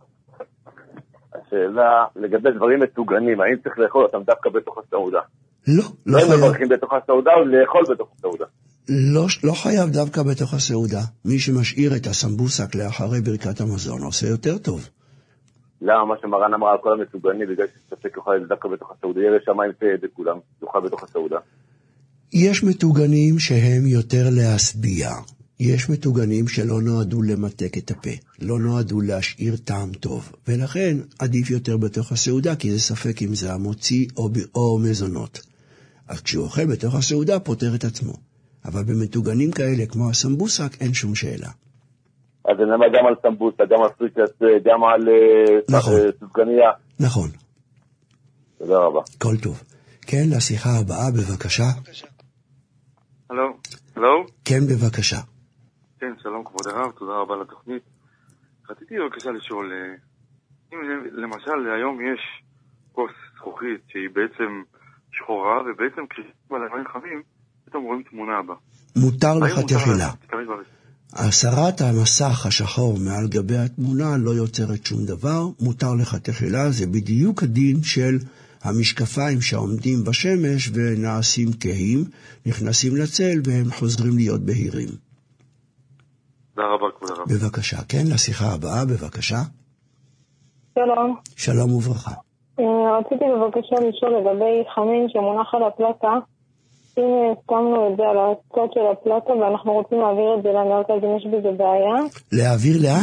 השאלה לגבי דברים מטוגנים, האם צריך לאכול אותם דווקא בתוך הסעודה? לא, לא חייב. האם מברכים בתוך הסעודה או לאכול בתוך הסעודה? לא, לא חייב דווקא בתוך הסעודה. מי שמשאיר את הסמבוסק לאחרי ברכת המזון עושה יותר טוב. למה מה שמרן אמרה על כל המטוגנים, בגלל שספק יוכל דווקא בתוך הסעודה, יראה שמיים תהיה כולם, יוכל בתוך הסעודה. יש מטוגנים שהם יותר להסביע. יש מטוגנים שלא נועדו למתק את הפה, לא נועדו להשאיר טעם טוב, ולכן עדיף יותר בתוך הסעודה, כי זה ספק אם זה המוציא או, או מזונות. אז כשהוא אוכל בתוך הסעודה פותר את עצמו. אבל במטוגנים כאלה, כמו הסמבוסק, אין שום שאלה. אז זה נאמר גם על סמבוסק, גם על פריטס, גם על נכון. סופגניה. נכון. תודה רבה. כל טוב. כן, לשיחה הבאה, בבקשה. הלו, הלו? כן, בבקשה. כן, שלום כבוד הרב, תודה רבה לתוכנית. רציתי בבקשה לשאול, אם למשל היום יש כוס זכוכית שהיא בעצם שחורה, ובעצם כששמים עליה מים חמים, פתאום רואים תמונה הבאה. מותר לך תחילה. הסרת המסך השחור מעל גבי התמונה לא יוצרת שום דבר, מותר לך תחילה, זה בדיוק הדין של המשקפיים שעומדים בשמש ונעשים כהים, נכנסים לצל והם חוזרים להיות בהירים. תודה רבה, כבוד הרב. בבקשה, כן, לשיחה הבאה, בבקשה. שלום. שלום וברכה. רציתי בבקשה לשאול לגבי חמין שמונח על הפלטה, אם שמנו את זה על הצד של הפלטה ואנחנו רוצים להעביר את זה למרכז, אם יש בזה בעיה. להעביר לאן?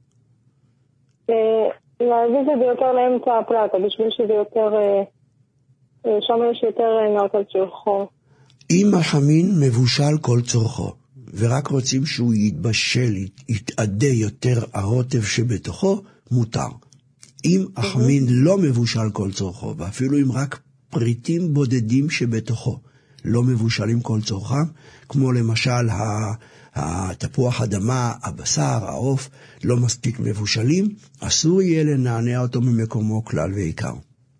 להעביר את זה יותר לאמצע הפלטה, בשביל שזה יותר, שם יש יותר מרכז של חום. אם החמין מבושל כל צורכו, ורק רוצים שהוא יתבשל, יתעדה יותר הרוטב שבתוכו, מותר. אם החמין לא מבושל כל צורכו, ואפילו אם רק פריטים בודדים שבתוכו, לא מבושלים כל צורכם, כמו למשל התפוח אדמה, הבשר, העוף, לא מספיק מבושלים, אסור יהיה לנענע אותו ממקומו כלל ועיקר.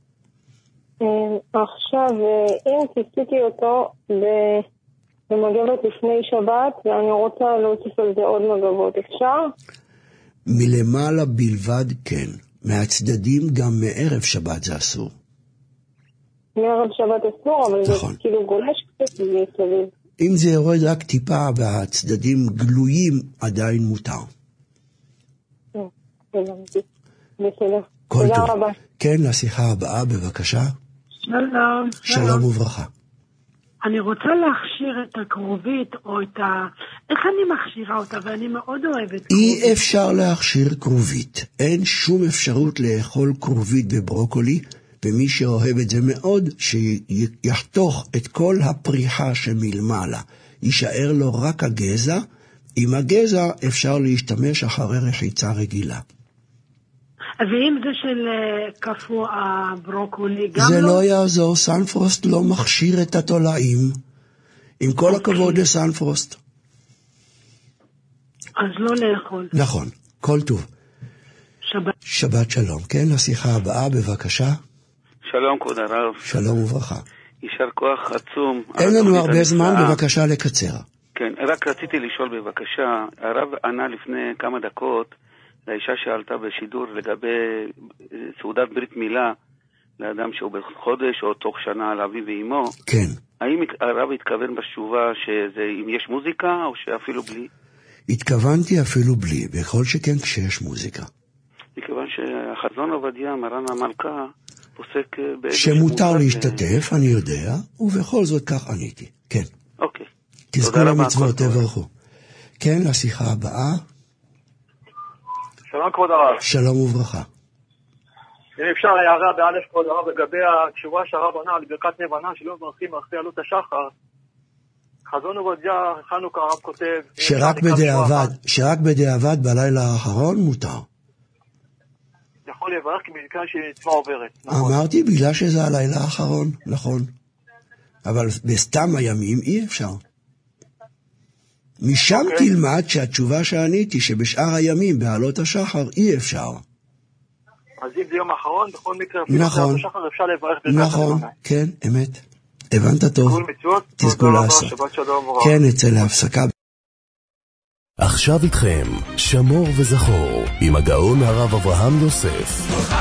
עכשיו, אם תפסיתי אותו במגבת לפני שבת, ואני רוצה להוסיף על זה עוד מגבות, אפשר? מלמעלה בלבד כן, מהצדדים גם מערב שבת זה אסור. מערב שבת אסור, אבל נכון. זה כאילו גולש קצת מסביב. אם זה יורד רק טיפה והצדדים גלויים, עדיין מותר. בסדר. תודה רבה. כן, לשיחה הבאה, בבקשה. שלום. שלום וברכה. אני רוצה להכשיר את הכרובית, או את ה... איך אני מכשירה אותה, ואני מאוד אוהבת כרובית. אי אפשר להכשיר כרובית. אין שום אפשרות לאכול כרובית בברוקולי, ומי שאוהב את זה מאוד, שיחתוך את כל הפריחה שמלמעלה. יישאר לו רק הגזע. עם הגזע אפשר להשתמש אחרי רחיצה רגילה. ואם זה של כפו הברוקולי, גם זה לא... לא יעזור, סנפרוסט לא מכשיר את התולעים. עם כל הכבוד לסנפרוסט. אז לא לאכול. נכון, כל טוב. שבת. שבת שלום. כן, לשיחה הבאה, בבקשה. שלום כבוד הרב. שלום וברכה. יישר כוח עצום. אין לנו הרבה זמן, בבקשה לקצר. כן, רק רציתי לשאול בבקשה, הרב ענה לפני כמה דקות לאישה שעלתה בשידור לגבי סעודת ברית מילה לאדם שהוא בחודש או תוך שנה על אביו ואימו. כן. האם הרב התכוון בתשובה שזה אם יש מוזיקה או שאפילו בלי? התכוונתי אפילו בלי, בכל שכן כשיש מוזיקה. מכיוון שהחזון עובדיה, מרן המלכה, פוסק שמותר להשתתף, אני יודע, ובכל זאת כך עניתי. כן. אוקיי. תזכו למצוות, תברכו. כן, לשיחה הבאה. שלום כבוד הרב. שלום וברכה. אם אפשר הערה באלף כבוד הרב לגבי התשובה שהרב ענה על ברכת נבנה שלא מברכים אחרי עלות השחר. חזון עובדיה חנוכה הרב כותב שרק בדיעבד, שרק בדיעבד בלילה האחרון מותר. יכול לברך כמזכן שמצווה עוברת. אמרתי בגלל שזה הלילה האחרון, נכון. אבל בסתם הימים אי אפשר. משם תלמד שהתשובה שעניתי שבשאר הימים בעלות השחר אי אפשר. אז אם זה יום האחרון, בכל מקרה נכון, השחר אפשר לברך ברכת נכון, נבנה. כן, אמת. הבנת טוב. תזכו לעשות. כן, נצא להפסקה. עכשיו איתכם, שמור וזכור, עם הגאון הרב אברהם יוסף.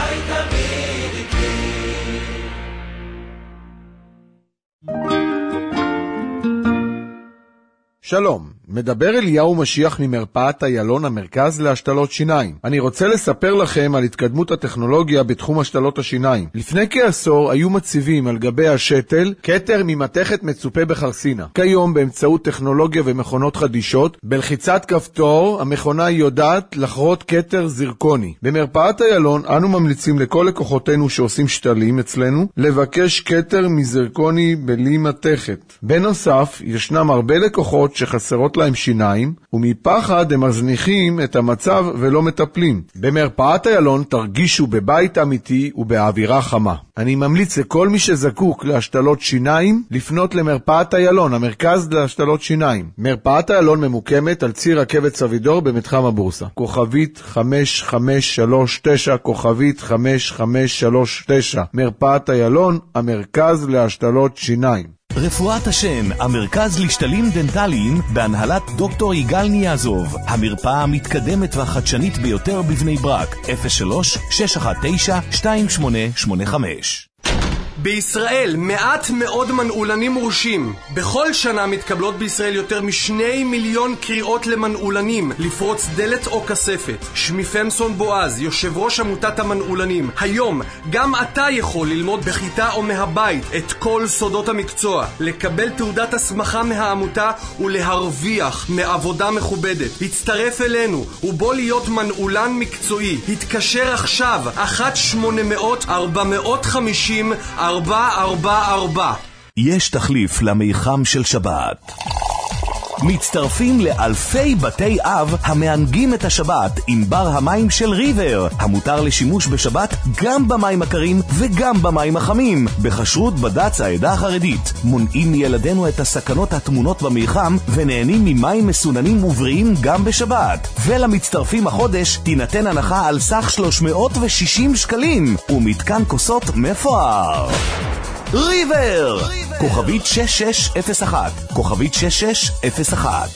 שלום, מדבר אליהו משיח ממרפאת איילון, המרכז להשתלות שיניים. אני רוצה לספר לכם על התקדמות הטכנולוגיה בתחום השתלות השיניים. לפני כעשור היו מציבים על גבי השתל כתר ממתכת מצופה בחרסינה. כיום באמצעות טכנולוגיה ומכונות חדישות, בלחיצת כפתור המכונה יודעת לחרות כתר זרקוני. במרפאת איילון אנו ממליצים לכל לקוחותינו שעושים שתלים אצלנו לבקש כתר מזרקוני בלי מתכת. בנוסף, ישנם הרבה לקוחות שחסרות להם שיניים, ומפחד הם מזניחים את המצב ולא מטפלים. במרפאת איילון תרגישו בבית אמיתי ובאווירה חמה. אני ממליץ לכל מי שזקוק להשתלות שיניים לפנות למרפאת איילון, המרכז להשתלות שיניים. מרפאת איילון ממוקמת על ציר רכבת סבידור במתחם הבורסה. כוכבית חמש חמש שלוש תשע, כוכבית חמש חמש שלוש תשע. מרפאת איילון, המרכז להשתלות שיניים. רפואת השן, המרכז לשתלים דנטליים בהנהלת דוקטור יגאל ניאזוב, המרפאה המתקדמת והחדשנית ביותר בבני ברק. אפס שלוש שש אחת תשע שתיים שמונה שמונה חמש. בישראל מעט מאוד מנעולנים מורשים. בכל שנה מתקבלות בישראל יותר משני מיליון קריאות למנעולנים לפרוץ דלת או כספת. שמי פמסון בועז, יושב ראש עמותת המנעולנים. היום גם אתה יכול ללמוד בכיתה או מהבית את כל סודות המקצוע, לקבל תעודת הסמכה מהעמותה ולהרוויח מעבודה מכובדת. הצטרף אלינו ובוא להיות מנעולן מקצועי. התקשר עכשיו אחת שמונה מאות ארבע מאות וחמישים ארבע ארבע ארבע. יש תחליף למיחם של שבת. מצטרפים לאלפי בתי אב המענגים את השבת עם בר המים של ריבר, המותר לשימוש בשבת גם במים הקרים וגם במים החמים, בכשרות בד"ץ העדה החרדית. מונעים מילדינו את הסכנות הטמונות במיחם ונהנים ממים מסוננים ובריאים גם בשבת. ולמצטרפים החודש תינתן הנחה על סך שלוש מאות ושישים שקלים ומתקן כוסות מפואר. ריבר! כוכבית שש שש אפס אחת, כוכבית שש שש אפס אחת.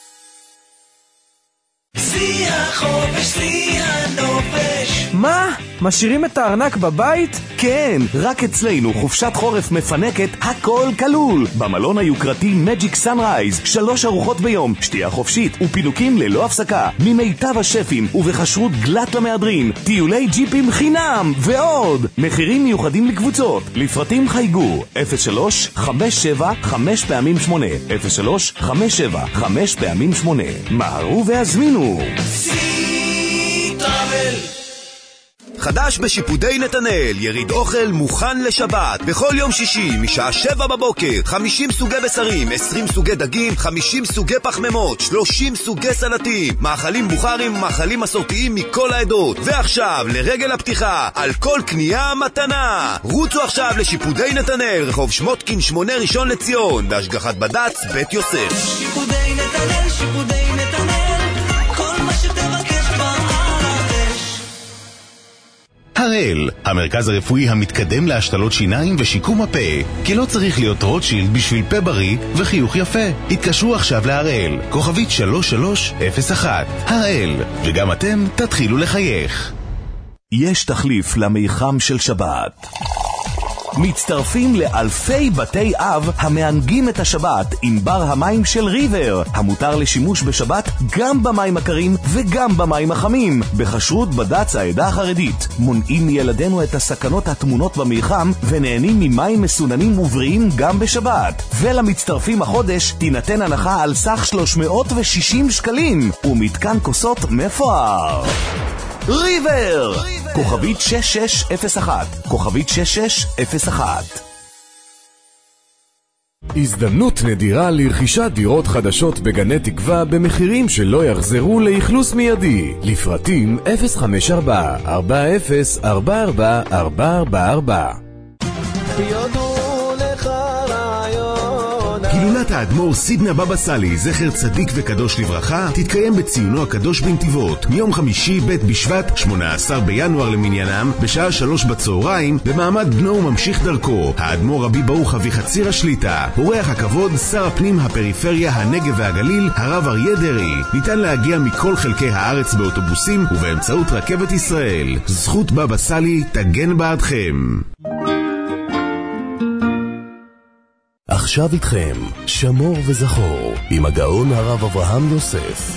שיא החופש, שיא הנופש. מה? משאירים את הארנק בבית? כן, רק אצלנו חופשת חורף מפנקת, הכל כלול. במלון היוקרתי מג'יק סנרייז, שלוש ארוחות ביום, שתייה חופשית ופינוקים ללא הפסקה, ממיטב השפים ובחשרות גלת למהדרין, טיולי ג'יפים חינם ועוד. מחירים מיוחדים לקבוצות, לפרטים חייגו אפס שלוש חמש שבע חמש פעמים שמונה, אפס שלוש חמש שבע חמש פעמים שמונה. מהרו והזמינו. סי טראבל. חדש בשיפודי נתנאל, יריד אוכל מוכן לשבת. בכל יום שישי, משעה שבע בבוקר, חמישים סוגי בשרים, עשרים סוגי דגים, חמישים סוגי פחמימות, שלושים סוגי סלטים, מאכלים בוכרים ומאכלים מסורתיים מכל העדות. ועכשיו, לרגל הפתיחה, על כל קנייה מתנה. רוצו עכשיו לשיפודי נתנאל, רחוב שמותקין שמונה ראשון לציון, בהשגחת בד"ץ בית יוסף. שיפודי נתנאל, שיפודי נתנאל, כל מה שתבקש בארץ. הראל, המרכז הרפואי המתקדם להשתלות שיניים ושיקום הפה, כי לא צריך להיות רוטשילד בשביל פה בריא וחיוך יפה. התקשרו עכשיו להראל, כוכבית שלוש שלוש אפס אחת. הראל, וגם אתם תתחילו לחייך. יש תחליף למיחם של שבת. מצטרפים לאלפי בתי אב המענגים את השבת עם בר המים של ריבר, המותר לשימוש בשבת גם במים הקרים וגם במים החמים, בכשרות בד"ץ העדה החרדית. מונעים מילדינו את הסכנות הטמונות במיחם ונהנים ממים מסוננים ובריאים גם בשבת. ולמצטרפים החודש תינתן הנחה על סך שלוש מאות ושישים שקלים ומתקן כוסות מפואר. ריבר! כוכבית שש שש אפס אחת, כוכבית שש שש אפס אחת. הזדמנות נדירה לרכישת דירות חדשות בגני תקווה במחירים שלא יחזרו לאכלוס מיידי. לפרטים אפס חמש ארבע ארבע אפס ארבע ארבע ארבע ארבע ארבע. הילולת האדמו"ר סידנא בבא סאלי, זכר צדיק וקדוש לברכה, תתקיים בציונו הקדוש בנתיבות, מיום חמישי ב' בשבט, שמונה עשר בינואר למניינם, בשעה שלוש בצהריים, במעמד בנו וממשיך דרכו, האדמו"ר רבי ברוך אביחציר השליטה. אורח הכבוד, שר הפנים, הפריפריה, הנגב והגליל, הרב אריה דרעי. ניתן להגיע מכל חלקי הארץ באוטובוסים ובאמצעות רכבת ישראל. זכות בבא סאלי תגן בעדכם. עכשיו איתכם, שמור וזכור, עם הגאון הרב אברהם יוסף.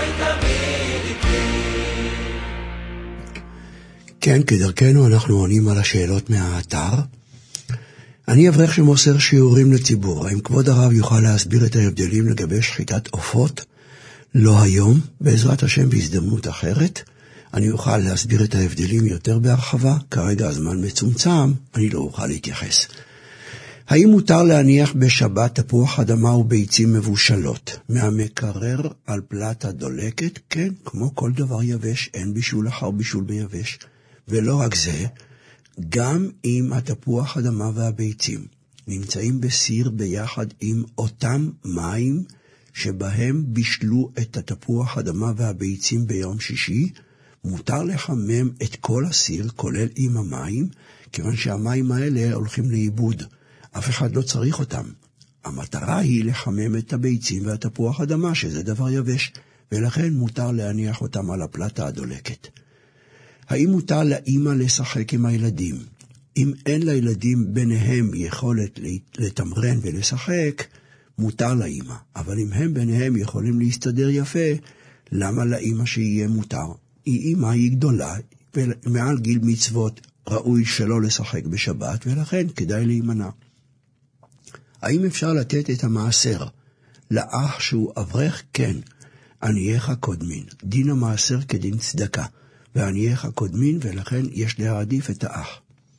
כן, כדרכנו אנחנו עונים על השאלות מהאתר. אני אברך שמוסר שיעורים לציבור. האם כבוד הרב יוכל להסביר את ההבדלים לגבי שחיטת עופות? לא היום, בעזרת השם בהזדמנות אחרת. אני אוכל להסביר את ההבדלים יותר בהרחבה. כרגע הזמן מצומצם, אני לא אוכל להתייחס. האם מותר להניח בשבת תפוח אדמה וביצים מבושלות מהמקרר על פלטה דולקת? כן, כמו כל דבר יבש, אין בישול אחר בישול ביבש. ולא רק זה, גם אם התפוח אדמה והביצים נמצאים בסיר ביחד עם אותם מים שבהם בישלו את התפוח אדמה והביצים ביום שישי, מותר לחמם את כל הסיר, כולל עם המים, כיוון שהמים האלה הולכים לאיבוד. אף אחד לא צריך אותם. המטרה היא לחמם את הביצים והתפוח אדמה, שזה דבר יבש, ולכן מותר להניח אותם על הפלטה הדולקת. האם מותר לאמא לשחק עם הילדים? אם אין לילדים ביניהם יכולת לתמרן ולשחק, מותר לאמא. אבל אם הם ביניהם יכולים להסתדר יפה, למה לאמא שיהיה מותר? היא אמא, היא גדולה, ומעל גיל מצוות ראוי שלא לשחק בשבת, ולכן כדאי להימנע. האם אפשר לתת את המעשר לאח שהוא אברך? כן. ענייך קודמין. דין המעשר כדין צדקה, וענייך קודמין, ולכן יש להעדיף את האח.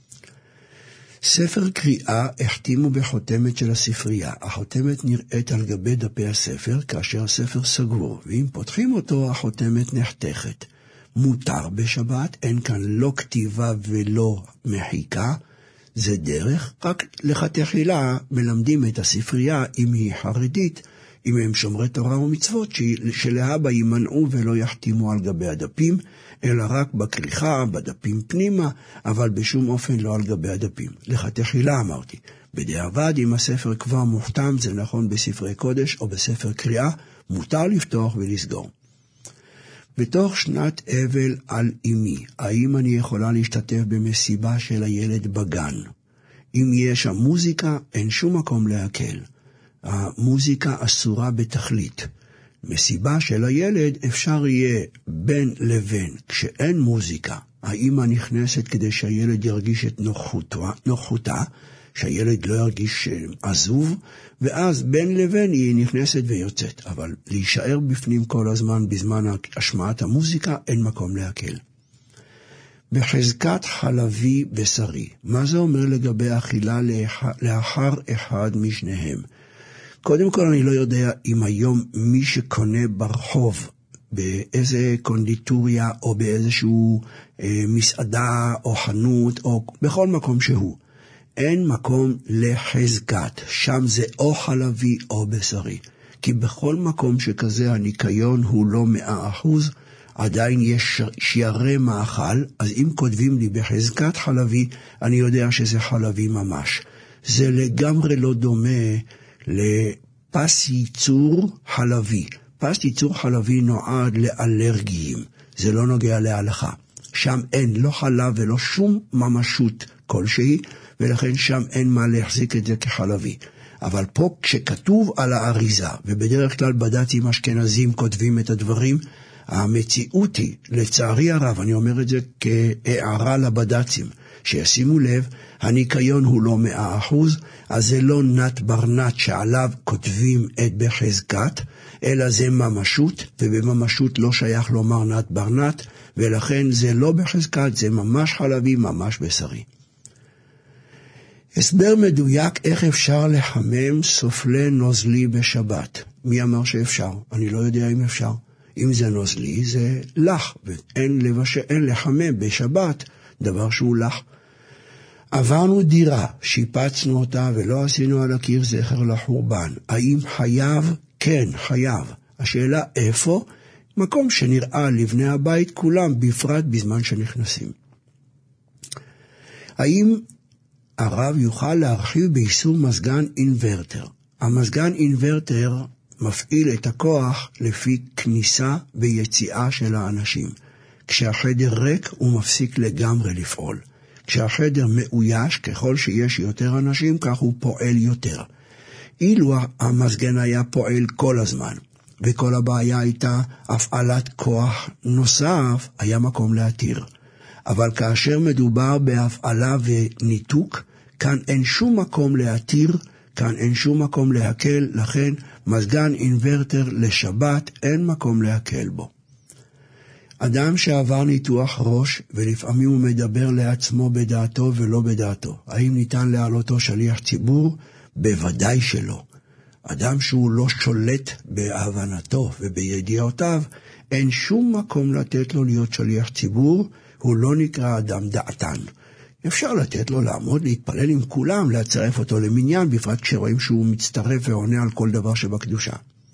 ספר קריאה החתימו בחותמת של הספרייה. החותמת נראית על גבי דפי הספר כאשר הספר סגור, ואם פותחים אותו החותמת נחתכת. מותר בשבת, אין כאן לא כתיבה ולא מחיקה, זה דרך, רק לכתחילה מלמדים את הספרייה, אם היא חרדית, אם הם שומרי תורה ומצוות, שלהבא יימנעו ולא יחתימו על גבי הדפים, אלא רק בכריכה, בדפים פנימה, אבל בשום אופן לא על גבי הדפים. לכתחילה אמרתי, בדיעבד אם הספר כבר מוחתם, זה נכון בספרי קודש או בספר קריאה, מותר לפתוח ולסגור. בתוך שנת אבל על אמי, האם אני יכולה להשתתף במסיבה של הילד בגן? אם יש המוזיקה, אין שום מקום להקל. המוזיקה אסורה בתכלית. מסיבה של הילד אפשר יהיה בין לבין. כשאין מוזיקה, האמא נכנסת כדי שהילד ירגיש את נוחותה, נוחותה שהילד לא ירגיש עזוב, ואז בין לבין היא נכנסת ויוצאת. אבל להישאר בפנים כל הזמן בזמן השמעת המוזיקה, אין מקום להקל. בחזקת חלבי בשרי, מה זה אומר לגבי אכילה לאחר אחד משניהם? קודם כל אני לא יודע אם היום מי שקונה ברחוב, באיזה קונדיטוריה או באיזשהו אה, מסעדה או חנות או בכל מקום שהוא, אין מקום לחזקת, שם זה או חלבי או בשרי. כי בכל מקום שכזה הניקיון הוא לא מאה אחוז, עדיין יש שיערי מאכל, אז אם כותבים לי בחזקת חלבי, אני יודע שזה חלבי ממש. זה לגמרי לא דומה לפס ייצור חלבי. פס ייצור חלבי נועד לאלרגיים, זה לא נוגע להלכה. שם אין לא חלב ולא שום ממשות כלשהי, ולכן שם אין מה להחזיק את זה כחלבי. אבל פה כשכתוב על האריזה, ובדרך כלל בד"צים אשכנזים כותבים את הדברים, המציאות היא, לצערי הרב, אני אומר את זה כהערה לבד"צים, שישימו לב, הניקיון הוא לא מאה אחוז, אז זה לא נת ברנת שעליו כותבים את בחזקת, אלא זה ממשות, ובממשות לא שייך לומר נת ברנת, ולכן זה לא בחזקת, זה ממש חלבי, ממש בשרי. הסבר מדויק איך אפשר לחמם סופלי נוזלי בשבת. מי אמר שאפשר? אני לא יודע אם אפשר. אם זה נוזלי זה לח, ואין לבש... אין לחמם בשבת דבר שהוא לח. עברנו דירה, שיפצנו אותה ולא עשינו על הקיר זכר לחורבן. האם חייב? כן, חייב. השאלה איפה? מקום שנראה לבני הבית כולם, בפרט בזמן שנכנסים. האם הרב יוכל להרחיב באיסור מזגן אינברטר? המזגן אינברטר מפעיל את הכוח לפי כניסה ויציאה של האנשים. כשהחדר ריק הוא מפסיק לגמרי לפעול. כשהחדר מאויש, ככל שיש יותר אנשים, כך הוא פועל יותר. אילו המזגן היה פועל כל הזמן, וכל הבעיה הייתה הפעלת כוח נוסף, היה מקום להתיר. אבל כאשר מדובר בהפעלה וניתוק, כאן אין שום מקום להתיר, כאן אין שום מקום להקל, לכן מזגן אינברטר לשבת אין מקום להקל בו. אדם שעבר ניתוח ראש ולפעמים הוא מדבר לעצמו בדעתו ולא בדעתו, האם ניתן להעלותו שליח ציבור? בוודאי שלא. אדם שהוא לא שולט בהבנתו ובידיעותיו, אין שום מקום לתת לו להיות שליח ציבור, הוא לא נקרא אדם דעתן. אפשר לתת לו לעמוד, להתפלל עם כולם, להצרף אותו למניין, בפרט כשרואים שהוא מצטרף ועונה על כל דבר שבקדושה.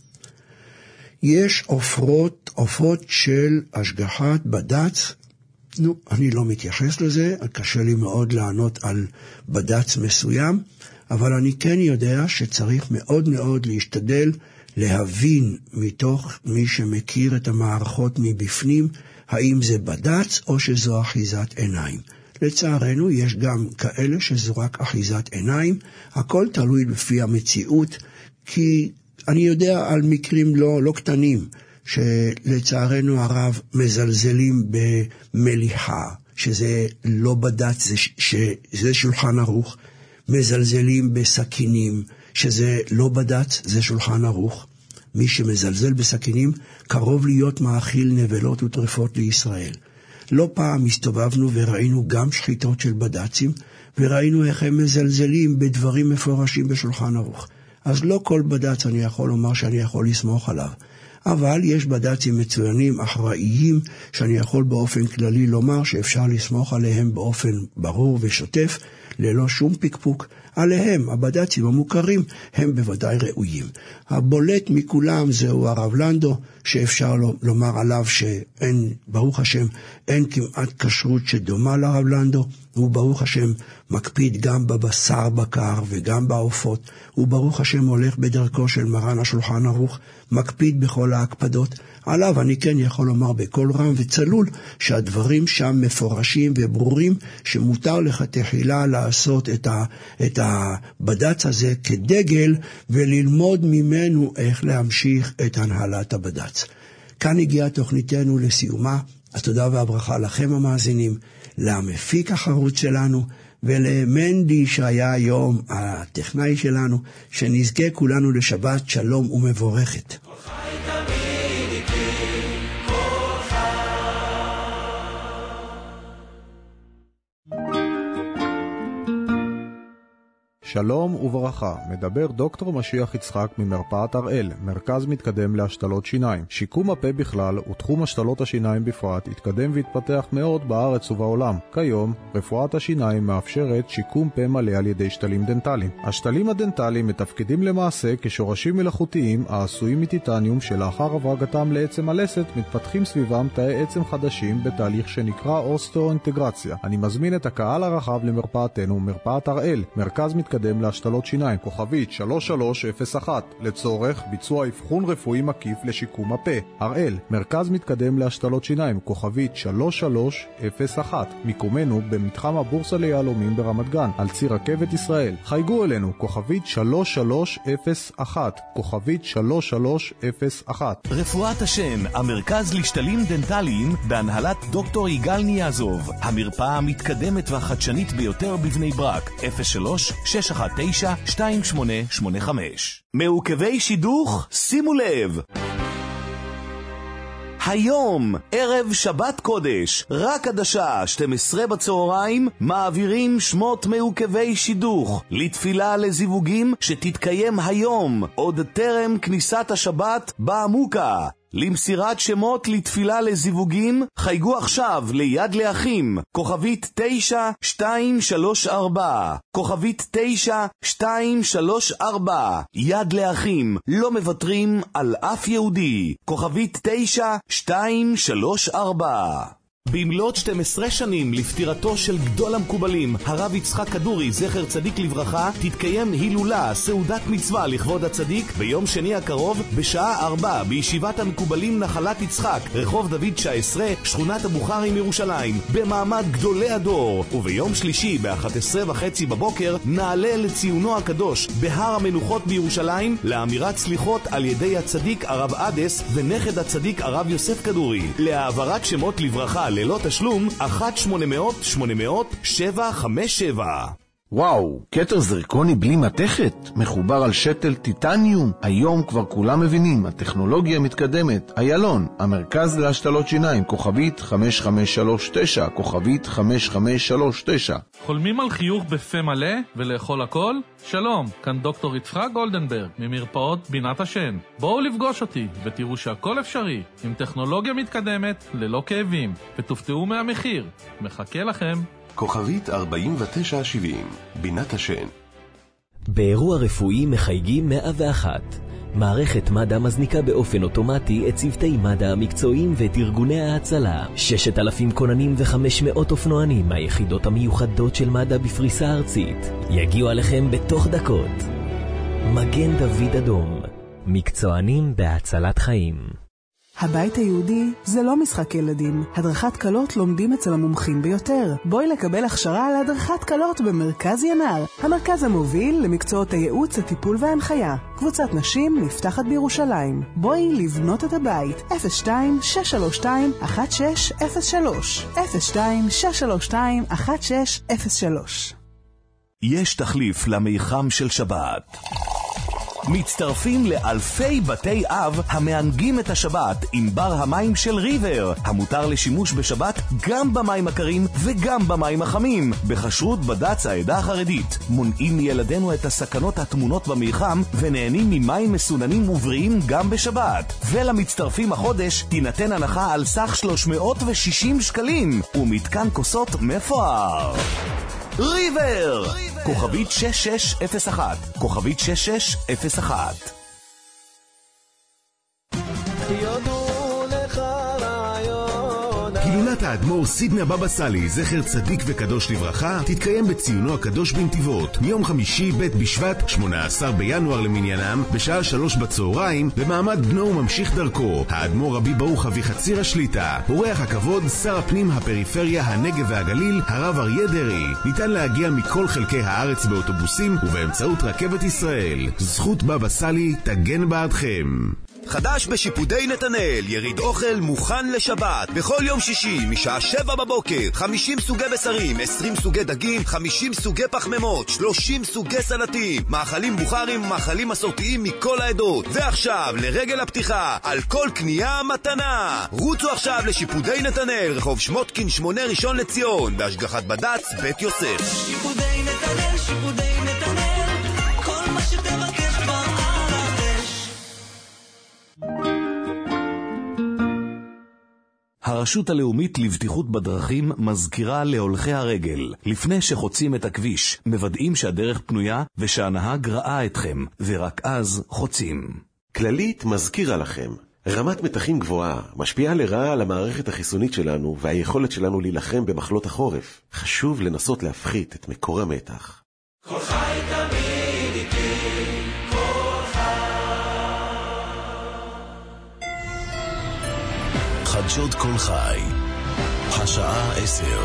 יש עופרות, עופרות של השגחת בד"ץ, נו, אני לא מתייחס לזה, קשה לי מאוד לענות על בד"ץ מסוים, אבל אני כן יודע שצריך מאוד מאוד להשתדל להבין מתוך מי שמכיר את המערכות מבפנים, האם זה בד"ץ או שזו אחיזת עיניים. לצערנו יש גם כאלה שזו רק אחיזת עיניים, הכל תלוי לפי המציאות, כי אני יודע על מקרים לא, לא קטנים, שלצערנו הרב מזלזלים במליחה, שזה לא בד"ץ, שזה שולחן ערוך, מזלזלים בסכינים, שזה לא בד"ץ, זה שולחן ערוך. מי שמזלזל בסכינים קרוב להיות מאכיל נבלות וטרפות לישראל. לא פעם הסתובבנו וראינו גם שחיטות של בד"צים, וראינו איך הם מזלזלים בדברים מפורשים בשולחן ערוך. אז לא כל בד"ץ אני יכול לומר שאני יכול לסמוך עליו. אבל יש בד"צים מצוינים, אחראיים, שאני יכול באופן כללי לומר שאפשר לסמוך עליהם באופן ברור ושוטף, ללא שום פיקפוק. עליהם, הבד"צים המוכרים, הם בוודאי ראויים. הבולט מכולם זהו הרב לנדו, שאפשר לומר עליו שאין, ברוך השם, אין כמעט כשרות שדומה לרב לנדו, הוא ברוך השם מקפיד גם בבשר בקר וגם בעופות, הוא ברוך השם הולך בדרכו של מרן השולחן ערוך, מקפיד בכל ההקפדות. עליו אני כן יכול לומר בכל רם וצלול שהדברים שם מפורשים וברורים, שמותר לך תחילה לעשות את, ה, את הבד"ץ הזה כדגל וללמוד ממנו איך להמשיך את הנהלת הבד"ץ. כאן הגיעה תוכניתנו לסיומה. התודה והברכה לכם המאזינים, למפיק החרוץ שלנו ולמנדי שהיה היום הטכנאי שלנו, שנזכה כולנו לשבת שלום ומבורכת. שלום וברכה, מדבר דוקטור משיח יצחק ממרפאת הראל, מרכז מתקדם להשתלות שיניים. שיקום הפה בכלל ותחום השתלות השיניים בפרט התקדם והתפתח מאוד בארץ ובעולם. כיום, רפואת השיניים מאפשרת שיקום פה מלא על ידי שתלים דנטליים. השתלים הדנטליים מתפקדים למעשה כשורשים מלאכותיים העשויים מטיטניום, שלאחר הברגתם לעצם הלסת מתפתחים סביבם תאי עצם חדשים בתהליך שנקרא אוסטאואינטגרציה. אני מזמין את הקהל הרחב למרפאתנו, מרפאת הראל, מרכז מתקדם מתקדם להשתלות שיניים, כוכבית שלוש שלוש אפס אחת, לצורך ביצוע אבחון רפואי מקיף לשיקום הפה. הראל, מרכז מתקדם להשתלות שיניים, כוכבית שלוש שלוש אפס אחת, מיקומנו במתחם הבורסה ליהלומים ברמת גן, על ציר רכבת ישראל. חייגו אלינו, כוכבית שלוש שלוש אפס אחת, כוכבית שלוש שלוש אפס אחת. רפואת השן, המרכז לשתלים דנטליים בהנהלת דוקטור יגאל ניאזוב, המרפאה המתקדמת והחדשנית ביותר בבני ברק. אפס שלוש שש אחת תשע שתיים שמונה שמונה חמש. מעוכבי שידוך, שימו לב, היום, ערב שבת קודש, רק עד השעה שתים עשרה בצהריים, מעבירים שמות מעוכבי שידוך לתפילה לזיווגים שתתקיים היום, עוד טרם כניסת השבת בעמוקה. למסירת שמות לתפילה לזיווגים, חייגו עכשיו ליד לאחים, כוכבית תשע שתיים שלוש ארבע, כוכבית תשע שתיים שלוש ארבע. יד לאחים, לא מוותרים על אף יהודי, כוכבית תשע שתיים שלוש ארבע. במלאת שתים עשרה שנים לפטירתו של גדול המקובלים, הרב יצחק כדורי, זכר צדיק לברכה, תתקיים הילולה, סעודת מצווה לכבוד הצדיק, ביום שני הקרוב, בשעה ארבע, בישיבת המקובלים נחלת יצחק, רחוב דוד תשע עשרה, שכונת הבוכרים ירושלים, במעמד גדולי הדור. וביום שלישי, ב-אחת עשרה וחצי בבוקר, נעלה לציונו הקדוש, בהר המנוחות בירושלים, לאמירת סליחות על ידי הצדיק הרב אדס, ונכד הצדיק הרב יוסף כדורי, להעברת שמות לברכה ללא תשלום, אחת שמונה מאות שמונה מאות שבע חמש שבע. וואו, כתר זרקוני בלי מתכת, מחובר על שתל טיטניום. היום כבר כולם מבינים, הטכנולוגיה מתקדמת. איילון, המרכז להשתלות שיניים, כוכבית חמש חמש שלוש תשע, כוכבית חמש חמש שלוש תשע. חולמים על חיוך בפה מלא ולאכול הכל? שלום, כאן דוקטור יצחק גולדנברג ממרפאות בינת השן. בואו לפגוש אותי ותראו שהכל אפשרי, עם טכנולוגיה מתקדמת, ללא כאבים, ותופתעו מהמחיר. מחכה לכם. כוכבית ארבעים ותשע שבעים, בינת השן. באירוע רפואי מחייגים מאה ואחת. מערכת מד"א מזניקה באופן אוטומטי את צוותי מד"א המקצועיים ואת ארגוני ההצלה. ששת אלפים כוננים וחמש מאות אופנוענים מהיחידות המיוחדות של מד"א בפריסה ארצית יגיעו עליכם בתוך דקות. מגן דוד אדום, מקצוענים בהצלת חיים. הבית היהודי זה לא משחק ילדים. הדרכת קלות לומדים אצל המומחים ביותר. בואי לקבל הכשרה על הדרכת קלות במרכז ינר, המרכז המוביל למקצועות הייעוץ, הטיפול וההנחיה. קבוצת נשים נפתחת בירושלים. בואי לבנות את הבית. אפס שתיים שש שלוש שתיים אחת שש אפס שלוש, אפס שתיים שש שלוש שתיים אחת שש אפס שלוש. יש תחליף למיחם של שבת. מצטרפים לאלפי בתי אב המענגים את השבת עם בר המים של ריבר, המותר לשימוש בשבת גם במים הקרים וגם במים החמים, בחשרות בד"ץ העדה החרדית. מונעים מילדינו את הסכנות התמונות במיחם ונהנים ממים מסוננים ובריאים גם בשבת. ולמצטרפים החודש תינתן הנחה על סך שלוש מאות ושישים שקלים ומתקן כוסות מפואר. ריבר! כוכבית שש שש אפס אחת, כוכבית שש שש אפס אחת. הילולת האדמו"ר סידנא בבא סאלי, זכר צדיק וקדוש לברכה, תתקיים בציונו הקדוש בנתיבות, מיום חמישי ב' בשבט, שמונה עשר בינואר למניינם, בשעה שלוש בצהריים, במעמד בנו וממשיך דרכו, האדמו"ר רבי ברוך אביחציר השליטה. אורח הכבוד, שר הפנים הפריפריה, הנגב והגליל, הרב אריה דרעי. ניתן להגיע מכל חלקי הארץ באוטובוסים ובאמצעות רכבת ישראל. זכות בבא סאלי תגן בעדכם. חדש בשיפודי נתנאל, יריד אוכל מוכן לשבת. בכל יום שישי, משעה שבע בבוקר, חמישים סוגי בשרים, עשרים סוגי דגים, חמישים סוגי פחמימות, שלושים סוגי סלטים, מאכלים בוכרים ומאכלים מסורתיים מכל העדות. ועכשיו, לרגל הפתיחה, על כל קנייה מתנה. רוצו עכשיו לשיפודי נתנאל, רחוב שמותקין שמונה ראשון לציון, בהשגחת בד"ץ בית יוסף. שיפודי נתנאל, שיפודי נתנאל, כל מה שתבקש כבר על הרש. הרשות הלאומית לבטיחות בדרכים מזכירה להולכי הרגל, לפני שחוצים את הכביש, מוודאים שהדרך פנויה ושהנהג ראה אתכם, ורק אז חוצים. כללית מזכירה לכם, רמת מתחים גבוהה משפיעה לרעה על המערכת החיסונית שלנו והיכולת שלנו להילחם במחלות החורף. חשוב לנסות להפחית את מקור המתח. כל חי תמיד חדשות כל חי, השעה עשר.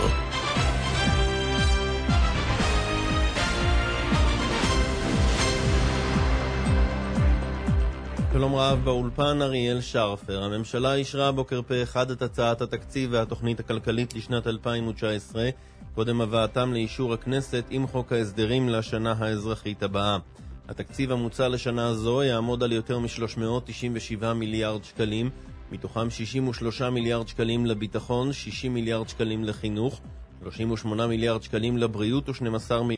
שלום רב, באולפן אריאל שרפר. הממשלה אישרה בוקר פה אחד את הצעת התקציב והתוכנית הכלכלית לשנת אלפיים תשע עשרה, קודם הבאתם לאישור הכנסת עם חוק ההסדרים לשנה האזרחית הבאה. התקציב המוצע לשנה זו יעמוד על יותר מ-שלוש מאות תשעים ושבעה מיליארד שקלים, מתוכם שישים ושלושה מיליארד שקלים לביטחון, שישים מיליארד שקלים לחינוך, שלושים ושמונה מיליארד שקלים לבריאות ו-שנים עשר מיליארד